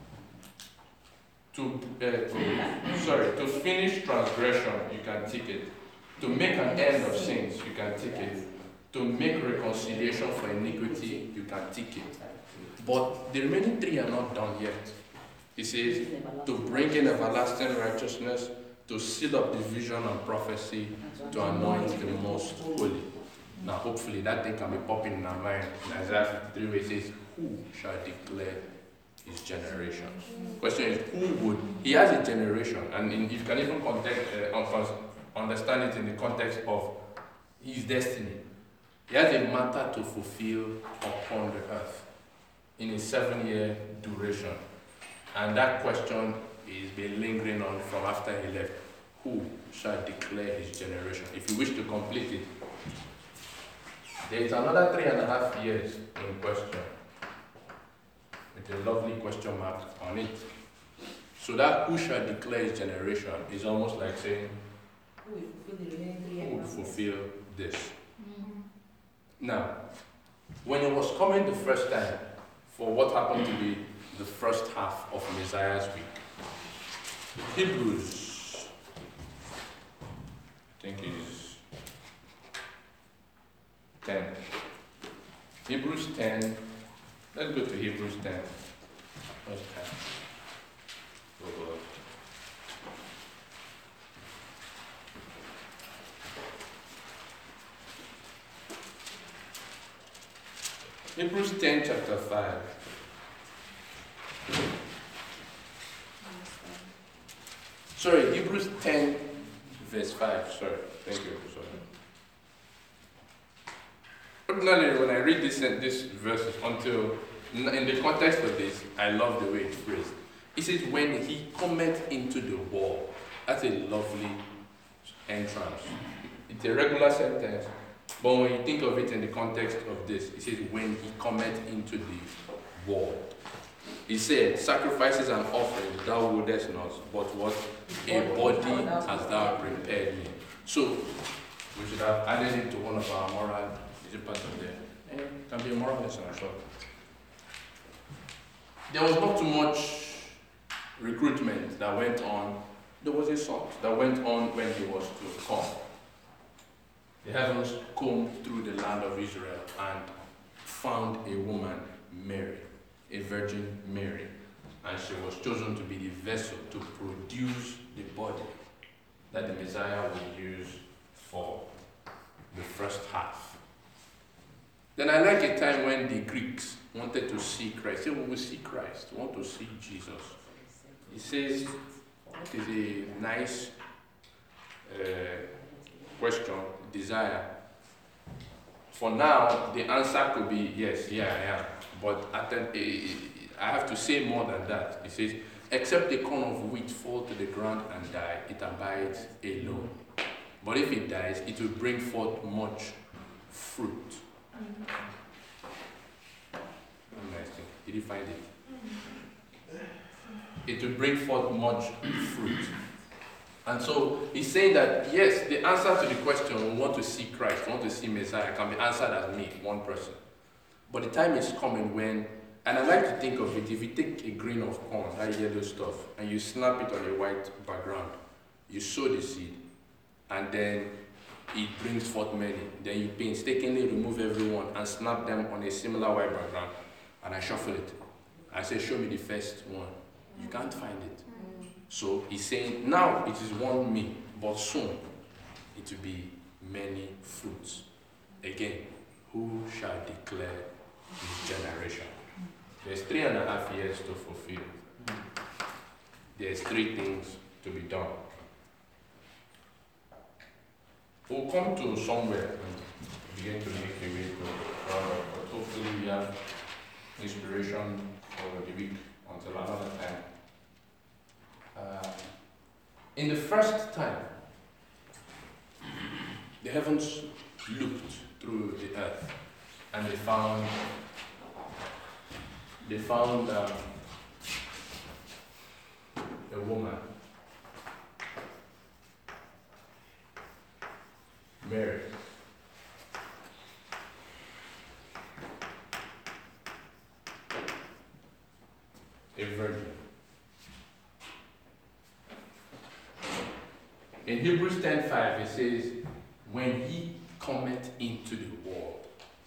To, uh, to sorry, to finish transgression, you can tick it. To make an end of sins, you can tick it. To make reconciliation for iniquity, you can tick it. But the remaining three are not done yet. He says, to bring in everlasting righteousness, to seal up the vision and prophecy, to anoint the most holy. Now, hopefully, that thing can be popping in our mind. In Isaiah fifty-three, where it says, who shall declare his generation? Question is, who would? He has a generation, and in, you can even context, uh, understand it in the context of his destiny. He has a matter to fulfill upon the earth in a seven-year duration. And that question is been lingering on from after he left. Who shall declare his generation? If you wish to complete it, there is another three and a half years in question. It the lovely question mark on it. So that who shall declare his generation is almost like saying, Who will fulfill the remaining three who will years? fulfill this? Mhm. Now, when it was coming the first time, for what happened to be the first half of Messiah's week, Hebrews, I think it is ten. Hebrews ten, let's go to Hebrews ten. First time. Oh, God. Hebrews ten, chapter five. Sorry, Hebrews ten, verse five. Sorry, thank you. Sorry. Ordinarily, when I read this this verses, until in the context of this, I love the way it's phrased. It says, "When he cometh into the wall." That's a lovely entrance. It's a regular sentence, but when you think of it in the context of this, it says, "When he cometh into the wall." He said, "Sacrifices and offerings thou wouldest not, but what a body hast thou prepared me." So we should have added it to one of our moral. Is it part of there? Eh, it can be a moral lesson, I'm sure. There was not too much recruitment that went on. There was a sort that went on when he was to come. The heavens combed through the land of Israel and found a woman, Mary, a virgin Mary, and she was chosen to be the vessel to produce the body that the Messiah would use for the first half. Then I like a time when the Greeks wanted to see Christ. They will see Christ, want to see Jesus. He says, it is a nice uh, question, desire. For now, the answer could be yes, yeah, I am. But at the, I have to say more than that. It says, "Except the corn of wheat fall to the ground and die, it abides alone. But if it dies, it will bring forth much fruit." Nice thing. Did you find it? It will bring forth much fruit. And so he's saying that yes, the answer to the question, we want to see Christ, we want to see Messiah, can be answered as me, one person. But the time is coming when, and I like to think of it, if you take a grain of corn, that yellow stuff, and you snap it on a white background, you sow the seed, and then it brings forth many. Then you painstakingly remove everyone and snap them on a similar white background, and I shuffle it. I say, "Show me the first one." You can't find it. So he's saying, now it is one me, but soon it will be many fruits. Again, who shall declare his generation? There's three and a half years to fulfill. There's three things to be done. We'll come to somewhere and begin to make a way to round up, but hopefully we have inspiration for the week until another time. Uh, in the first time, the heavens looked through the earth and they found they found um, a woman, Mary. A virgin. In Hebrews ten five, it says, "When he cometh into the world."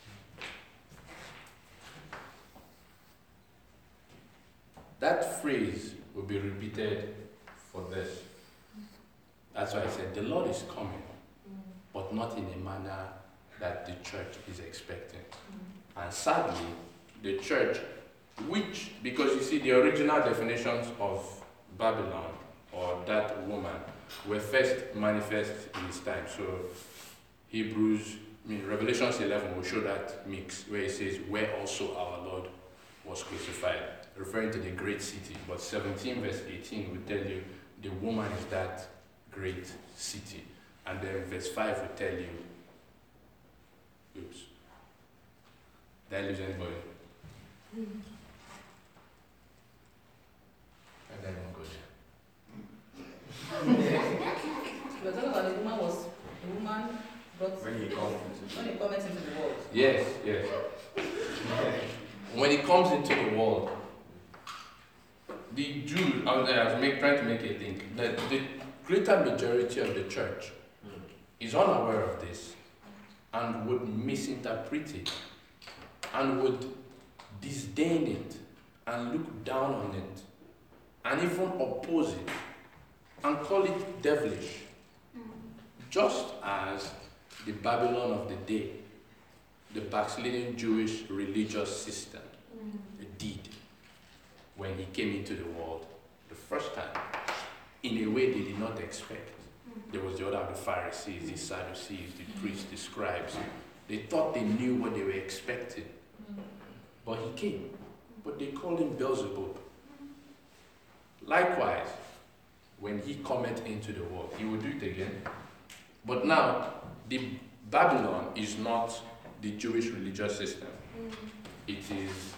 That phrase will be repeated for this. That's why I said, the Lord is coming, but not in a manner that the church is expecting. And sadly, the church, which, because you see, the original definitions of Babylon, or that woman, were first manifest in his time. So Hebrews, I mean Revelation eleven will show that mix where it says, "Where also our Lord was crucified," referring to the great city. But seventeen verse eighteen will tell you the woman is that great city. And then verse five will tell you, oops, did I lose anybody? Yes, yes. When he comes into the world, the Jews, I was, I was make, trying to make a link, that the greater majority of the church is unaware of this and would misinterpret it and would disdain it and look down on it and even oppose it and call it devilish, just as the Babylon of the day, the backsliding Jewish religious system, did when he came into the world the first time, in a way they did not expect. There was the order of the Pharisees, the Sadducees, the priests, the scribes. They thought they knew what they were expecting. But he came. But they called him Beelzebub. Likewise, when he cometh into the world, he will do it again. But now, the Babylon is not the Jewish religious system. It is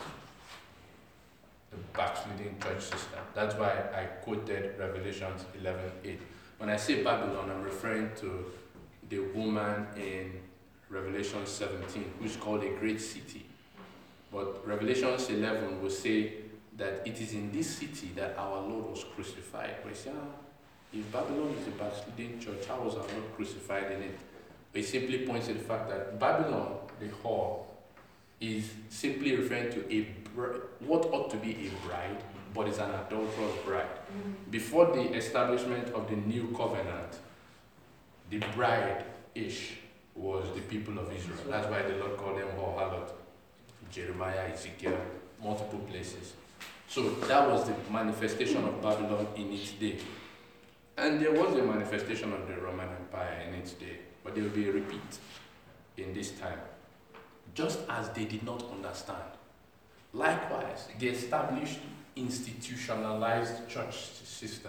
the backsliding church system. That's why I quoted Revelations eleven eight. When I say Babylon, I'm referring to the woman in Revelation seventeen, who's called a great city. But Revelation eleven will say that it is in this city that our Lord was crucified. But you say, ah, if Babylon is a backsliding church, how was our Lord crucified in it? But it simply points to the fact that Babylon, the whore, is simply referring to a br- what ought to be a bride, but is an adulterous bride. Before the establishment of the new covenant, the bride-ish was the people of Israel. That's why the Lord called them whore-harlot. Jeremiah, Ezekiel, multiple places. So that was the manifestation of Babylon in its day. And there was a manifestation of the Roman Empire in its day, but there will be a repeat in this time. Just as they did not understand. Likewise, the established institutionalized church system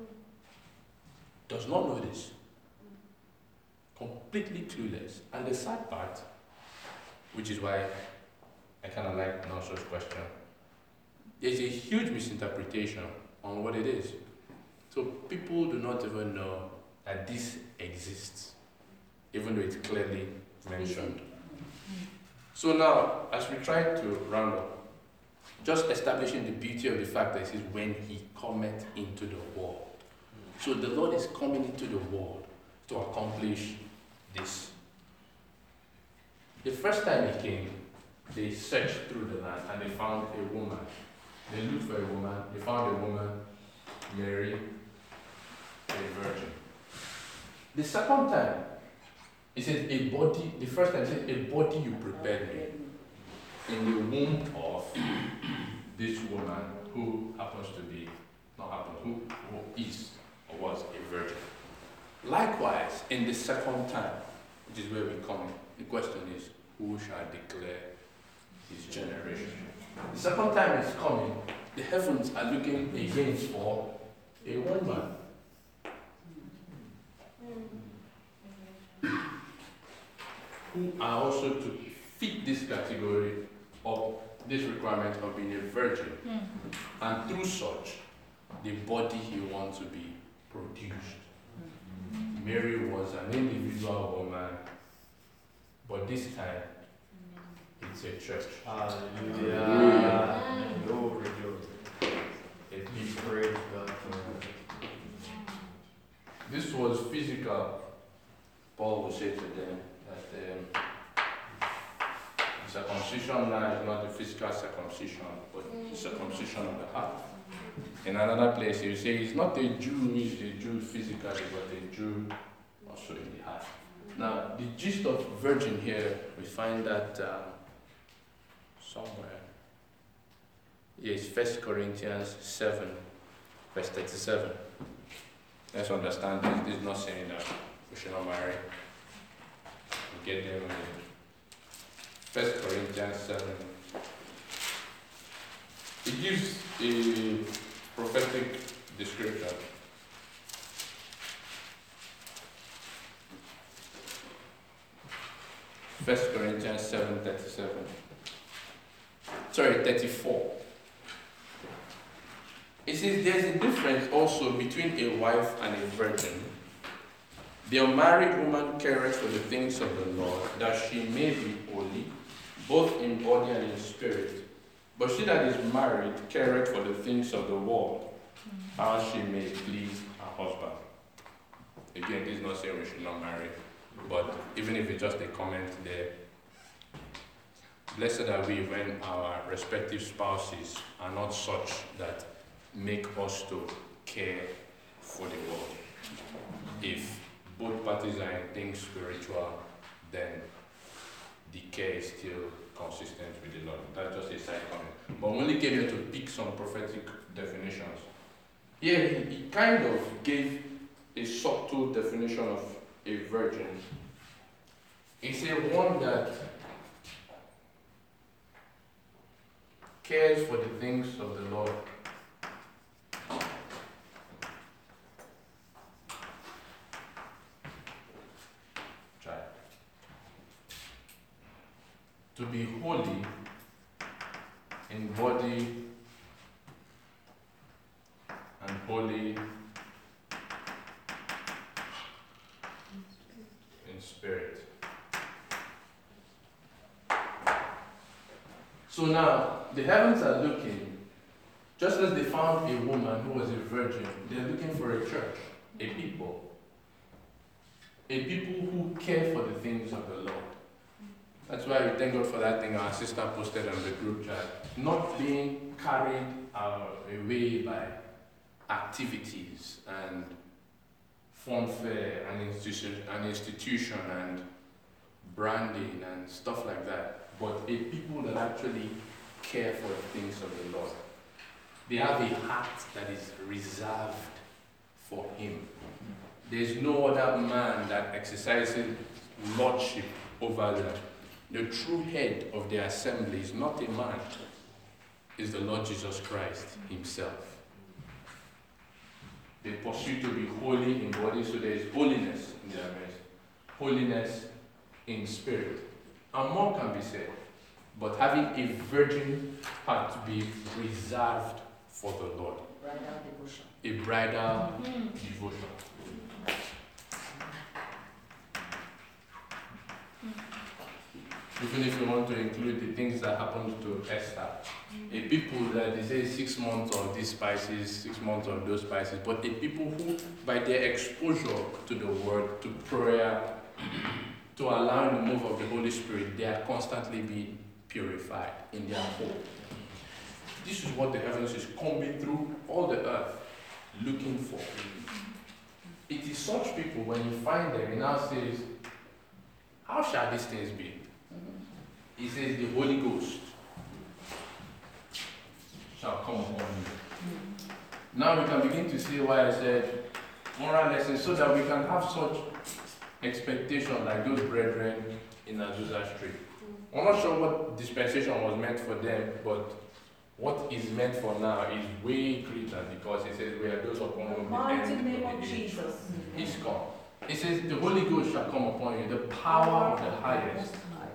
does not know this. Completely clueless. And the sad part, which is why I kind of like Nelson's question, there's a huge misinterpretation on what it is. So people do not even know that this exists, even though it's clearly mentioned. So now, as we try to round up, just establishing the beauty of the fact that it is when he cometh into the world. So the Lord is coming into the world to accomplish this. The first time he came, they searched through the land and they found a woman. They looked for a woman, they found a woman, Mary, a virgin. The second time, he said, a body, the first time he said, a body you prepared me in the womb of this woman who happens to be, not happens, who, who is or was a virgin. Likewise, in the second time, which is where we come in, the question is, who shall declare his generation? The second time is coming, the heavens are looking again for a woman. Who are also to fit this category of this requirement of being a virgin. Mm-hmm. And through such, the body he wants to be produced. Mm-hmm. Mary was an individual woman, but this time, it's a church. Hallelujah. Hallelujah. Glory, glory. It We is. praise God for This was physical. Paul will say to them that um, circumcision now is not the physical circumcision, but the circumcision of the heart. In another place, he will say it's not a Jew who is a Jew physically, but a Jew also in the heart. Now, the gist of virgin here, we find that um, somewhere. Yes, First Corinthians seven, verse thirty-seven. Let's understand this. This is not saying that we should not marry. We get there in First Corinthians seven. It gives a prophetic description. First Corinthians seven thirty-seven. Sorry, thirty-four. It says there's a difference also between a wife and a virgin. The unmarried woman careth for the things of the Lord, that she may be holy, both in body and in spirit. But she that is married careth for the things of the world, how she may please her husband. Again, this is not saying we should not marry, but even if it's just a comment there, blessed are we when our respective spouses are not such that make us to care for the world. If both parties are in things spiritual, then the care is still consistent with the Lord. That's just a side comment. But we only came here to pick some prophetic definitions. Here, he, he kind of gave a subtle definition of a virgin. He said one that cares for the things of the Lord. Try. To be holy in body and holy in spirit. So now, the heavens are looking, just as they found a woman who was a virgin, they're looking for a church, a people. A people who care for the things of the Lord. That's why we thank God for that thing our sister posted on the group chat. Not being carried uh, away by activities and funfair and institution, and institution and branding and stuff like that. But a people that actually care for the things of the Lord. They have a heart that is reserved for Him. There's no other man that exercises lordship over them. The true head of the assembly is not a man, it's the Lord Jesus Christ Himself. They pursue to be holy in body, so there is holiness in their midst, holiness in spirit. And more can be said, but having a virgin heart to be reserved for the Lord. Bridal devotion. A bridal mm-hmm. devotion. Even if you want to include the things that happened to Esther, a people that they say six months of these spices, six months of those spices, but a people who, by their exposure to the word, to prayer, to allowing the move of the Holy Spirit, they are constantly being purified in their hope. This is what the heavens is combing through all the earth, looking for. It is such people, when you find them, he now says, how shall these things be? He says, the Holy Ghost shall come upon you. Now we can begin to see why I said moral lessons, so that we can have such expectation like those brethren in Azusa Street. I'm not sure what dispensation was meant for them, but what is meant for now is way greater, because it says we are those upon whom the end name of of the age Jesus is come. It says the Holy Ghost shall come upon you, the power of the highest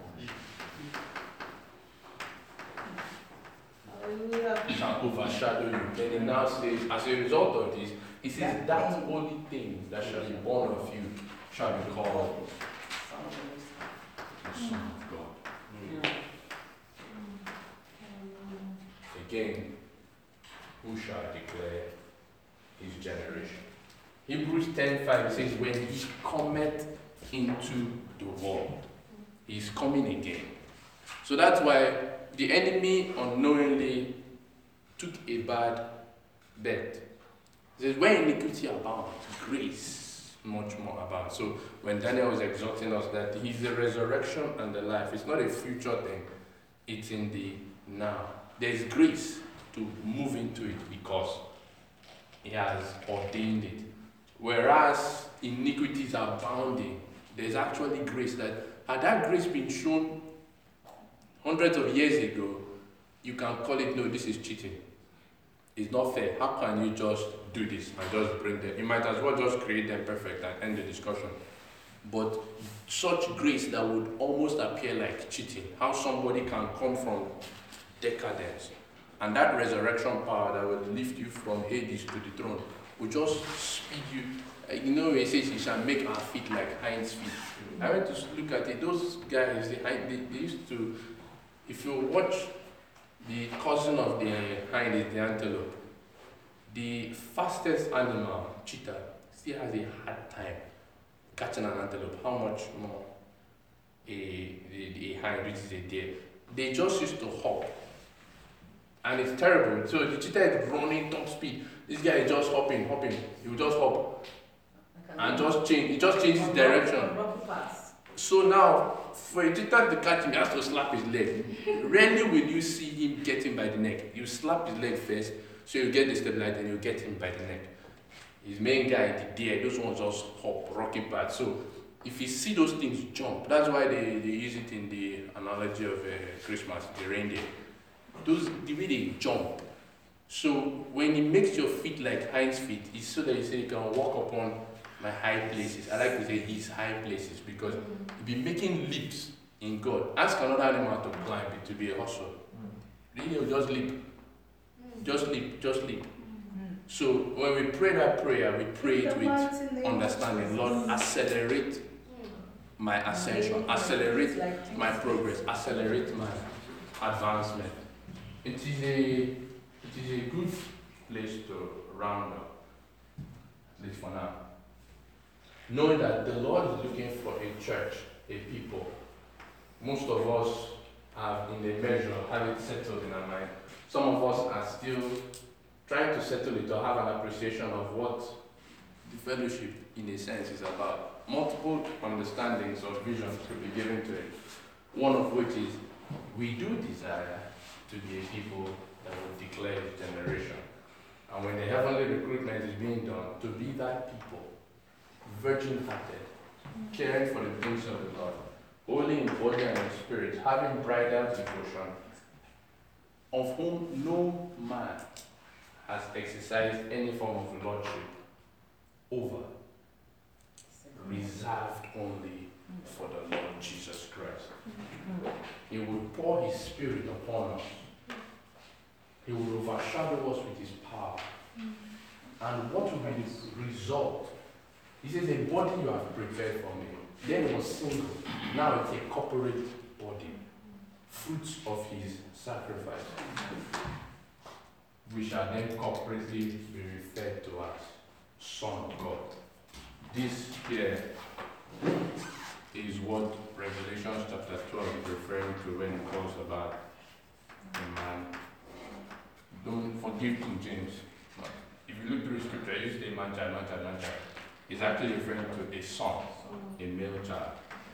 shall overshadow you. Then he now says, as a result of this, he says that holy thing that shall be born of you shall be called the Son of God. Mm. Again, who shall declare his generation? Hebrews ten five says, when he cometh into the world, he is coming again. So that's why the enemy unknowingly took a bad bet. It says, when iniquity abounds, grace much more abounds. So when Daniel was exhorting us that he's the resurrection and the life, it's not a future thing, it's in the now. There's grace to move into it because he has ordained it. Whereas iniquities are abounding, there's actually grace that, had that grace been shown hundreds of years ago, you can call it, no, this is cheating. It's not fair. How can you just do this and just bring them? You might as well just create them perfect and end the discussion. But such grace that would almost appear like cheating, how somebody can come from decadence, and that resurrection power that will lift you from Hades to the throne will just speed you. You know, he says he shall make our feet like hinds feet. I went to look at it. Those guys, they, they, they used to If you watch the cousin of the hind is the antelope, the fastest animal, cheetah, still has a hard time catching an antelope. How much more a, a, a hind, which is a deer? They just used to hop. And it's terrible. So the cheetah is running top speed. This guy is just hopping, hopping. He will just hop and just change. He just changes direction. So now, for a cheetah to catch him, he has to slap his leg. Rarely will you see him get him by the neck. You slap his leg first, so you get the stabilizer, and you get him by the neck. His main guy, the deer, those ones just hop, rocky path. So if you see those things jump, that's why they, they use it in the analogy of uh, Christmas, the reindeer. Those, the way they jump. So when it makes your feet like hind's feet, it's so that you say you can walk upon my high places. I like to say his high places because you'll be making leaps in God. Ask another animal to climb it to be a hustle. Really, you'll just leap. Just leap, just leap. So when we pray that prayer, we pray it with understanding. Lord, accelerate my ascension, accelerate my progress, accelerate my advancement. It is a it is a good place to round up, at least for now. Knowing that the Lord is looking for a church, a people. Most of us have, in a measure, have it settled in our mind. Some of us are still trying to settle it or have an appreciation of what the fellowship, in a sense, is about. Multiple understandings or visions could be given to it. One of which is, we do desire to be a people that will declare His generation. And when the heavenly recruitment is being done, to be that people, virgin-hearted, caring for the things of the Lord, holy in body and in spirit, having bridal devotion, of whom no man has exercised any form of lordship over, reserved only for the Lord Jesus Christ. He will pour His Spirit upon us. He will overshadow us with His power. And what will be the result? He says, a body you have prepared for me. Then it was single. Now it's a corporate body. Fruits of His sacrifice. We shall then corporately be referred to as Son of God. This here is what Revelation chapter twelve is referring to when it talks about a man. Don't forgive King James. If you look through scripture, you say man child, man child, man child. It's actually referring to a son, a male child.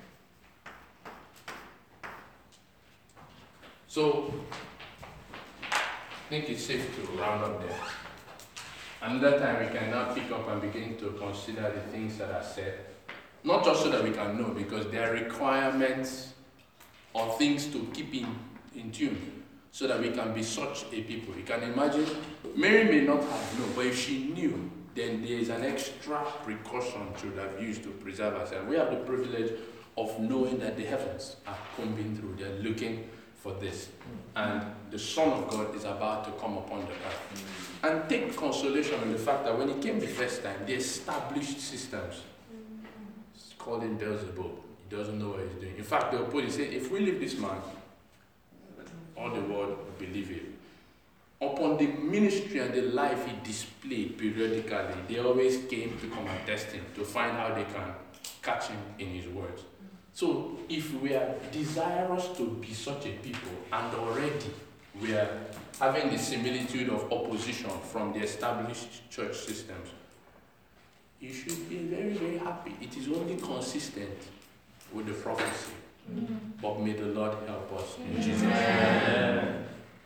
So, I think it's safe to round up there. Another time we can now pick up and begin to consider the things that are said. Not just so that we can know, because there are requirements or things to keep in, in tune, so that we can be such a people. You can imagine, Mary may not have known, but if she knew, then there is an extra precaution she would have used to preserve herself. We have the privilege of knowing that the heavens are combing through, they're looking for this. And the Son of God is about to come upon the earth. And take consolation in the fact that when He came the first time, they established systems. It's called him Beelzebub. He doesn't know what he's doing. In fact, they'll put it, say, if we leave this man, all the world will believe him. Upon the ministry and the life he displayed periodically, they always came to come and test him, to find how they can catch him in his words. So if we are desirous to be such a people, and already we are having the similitude of opposition from the established church systems, you should be very, very happy. It is only consistent with the prophecy. Mm-hmm. But may the Lord help us in Jesus' name.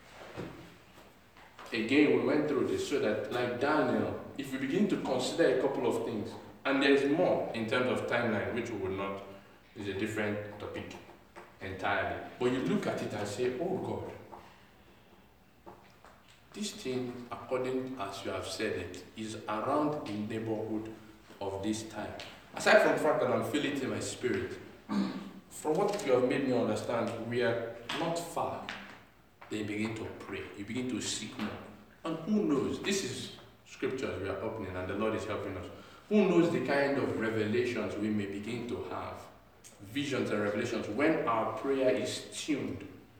Again, we went through this so that, like Daniel, if we begin to consider a couple of things, and there is more in terms of timeline, which we will not, is a different topic entirely. But you look at it and say, oh God, this thing, according as you have said it, is around the neighborhood of this time. Aside from the fact that I'm feeling it in my spirit, from what you have made me understand, we are not far. Then you begin to pray. You begin to seek more. And who knows? This is scriptures we are opening and the Lord is helping us. Who knows the kind of revelations we may begin to have? Visions and revelations when our prayer is tuned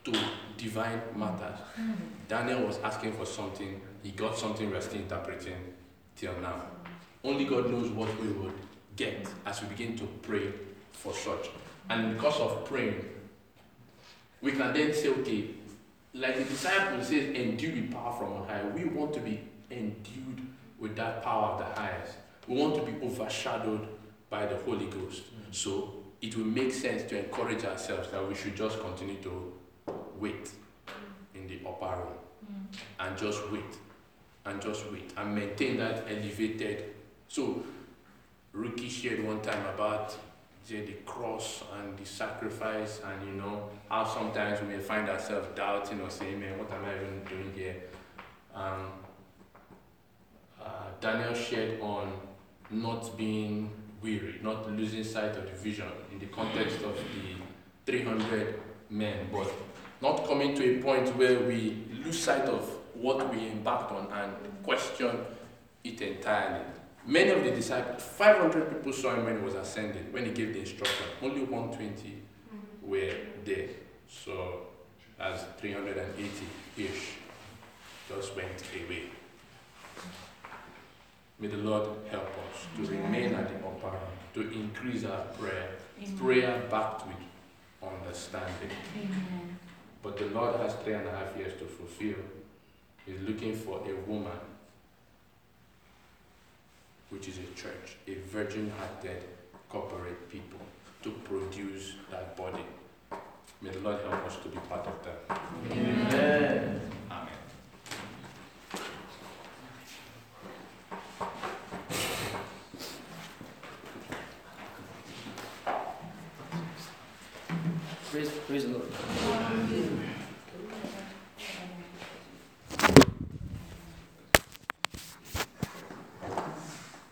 to divine matters. Daniel was asking for something, he got something we're still interpreting till now. Only God knows what we would get as we begin to pray for such. And because of praying, we can then say, okay, like the disciple says, endued with power from on high. We want to be endued with that power of the highest. We want to be overshadowed by the Holy Ghost. Mm. So it will make sense to encourage ourselves that we should just continue to wait in the upper room. Mm. And just wait. And just wait. And maintain that elevated. So Ricky shared one time about the, the cross and the sacrifice, and you know how sometimes we may find ourselves doubting or saying, man, what am I even doing here? Um, uh, Daniel shared on not being weary, not losing sight of the vision in the context of the three hundred men, but not coming to a point where we lose sight of what we embarked on and question it entirely. Many of the disciples, five hundred people saw him when he was ascending, when he gave the instruction. Only one hundred twenty were there. So that's three hundred eighty-ish just went away. May the Lord help us to remain at the upper room, to increase our prayer, Amen. Prayer backed with understanding. Amen. But the Lord has three and a half years to fulfill. He's looking for a woman, which is a church, a virgin-hearted corporate people, to produce that body. May the Lord help us to be part of that. Amen. Amen. Praise, praise the Lord.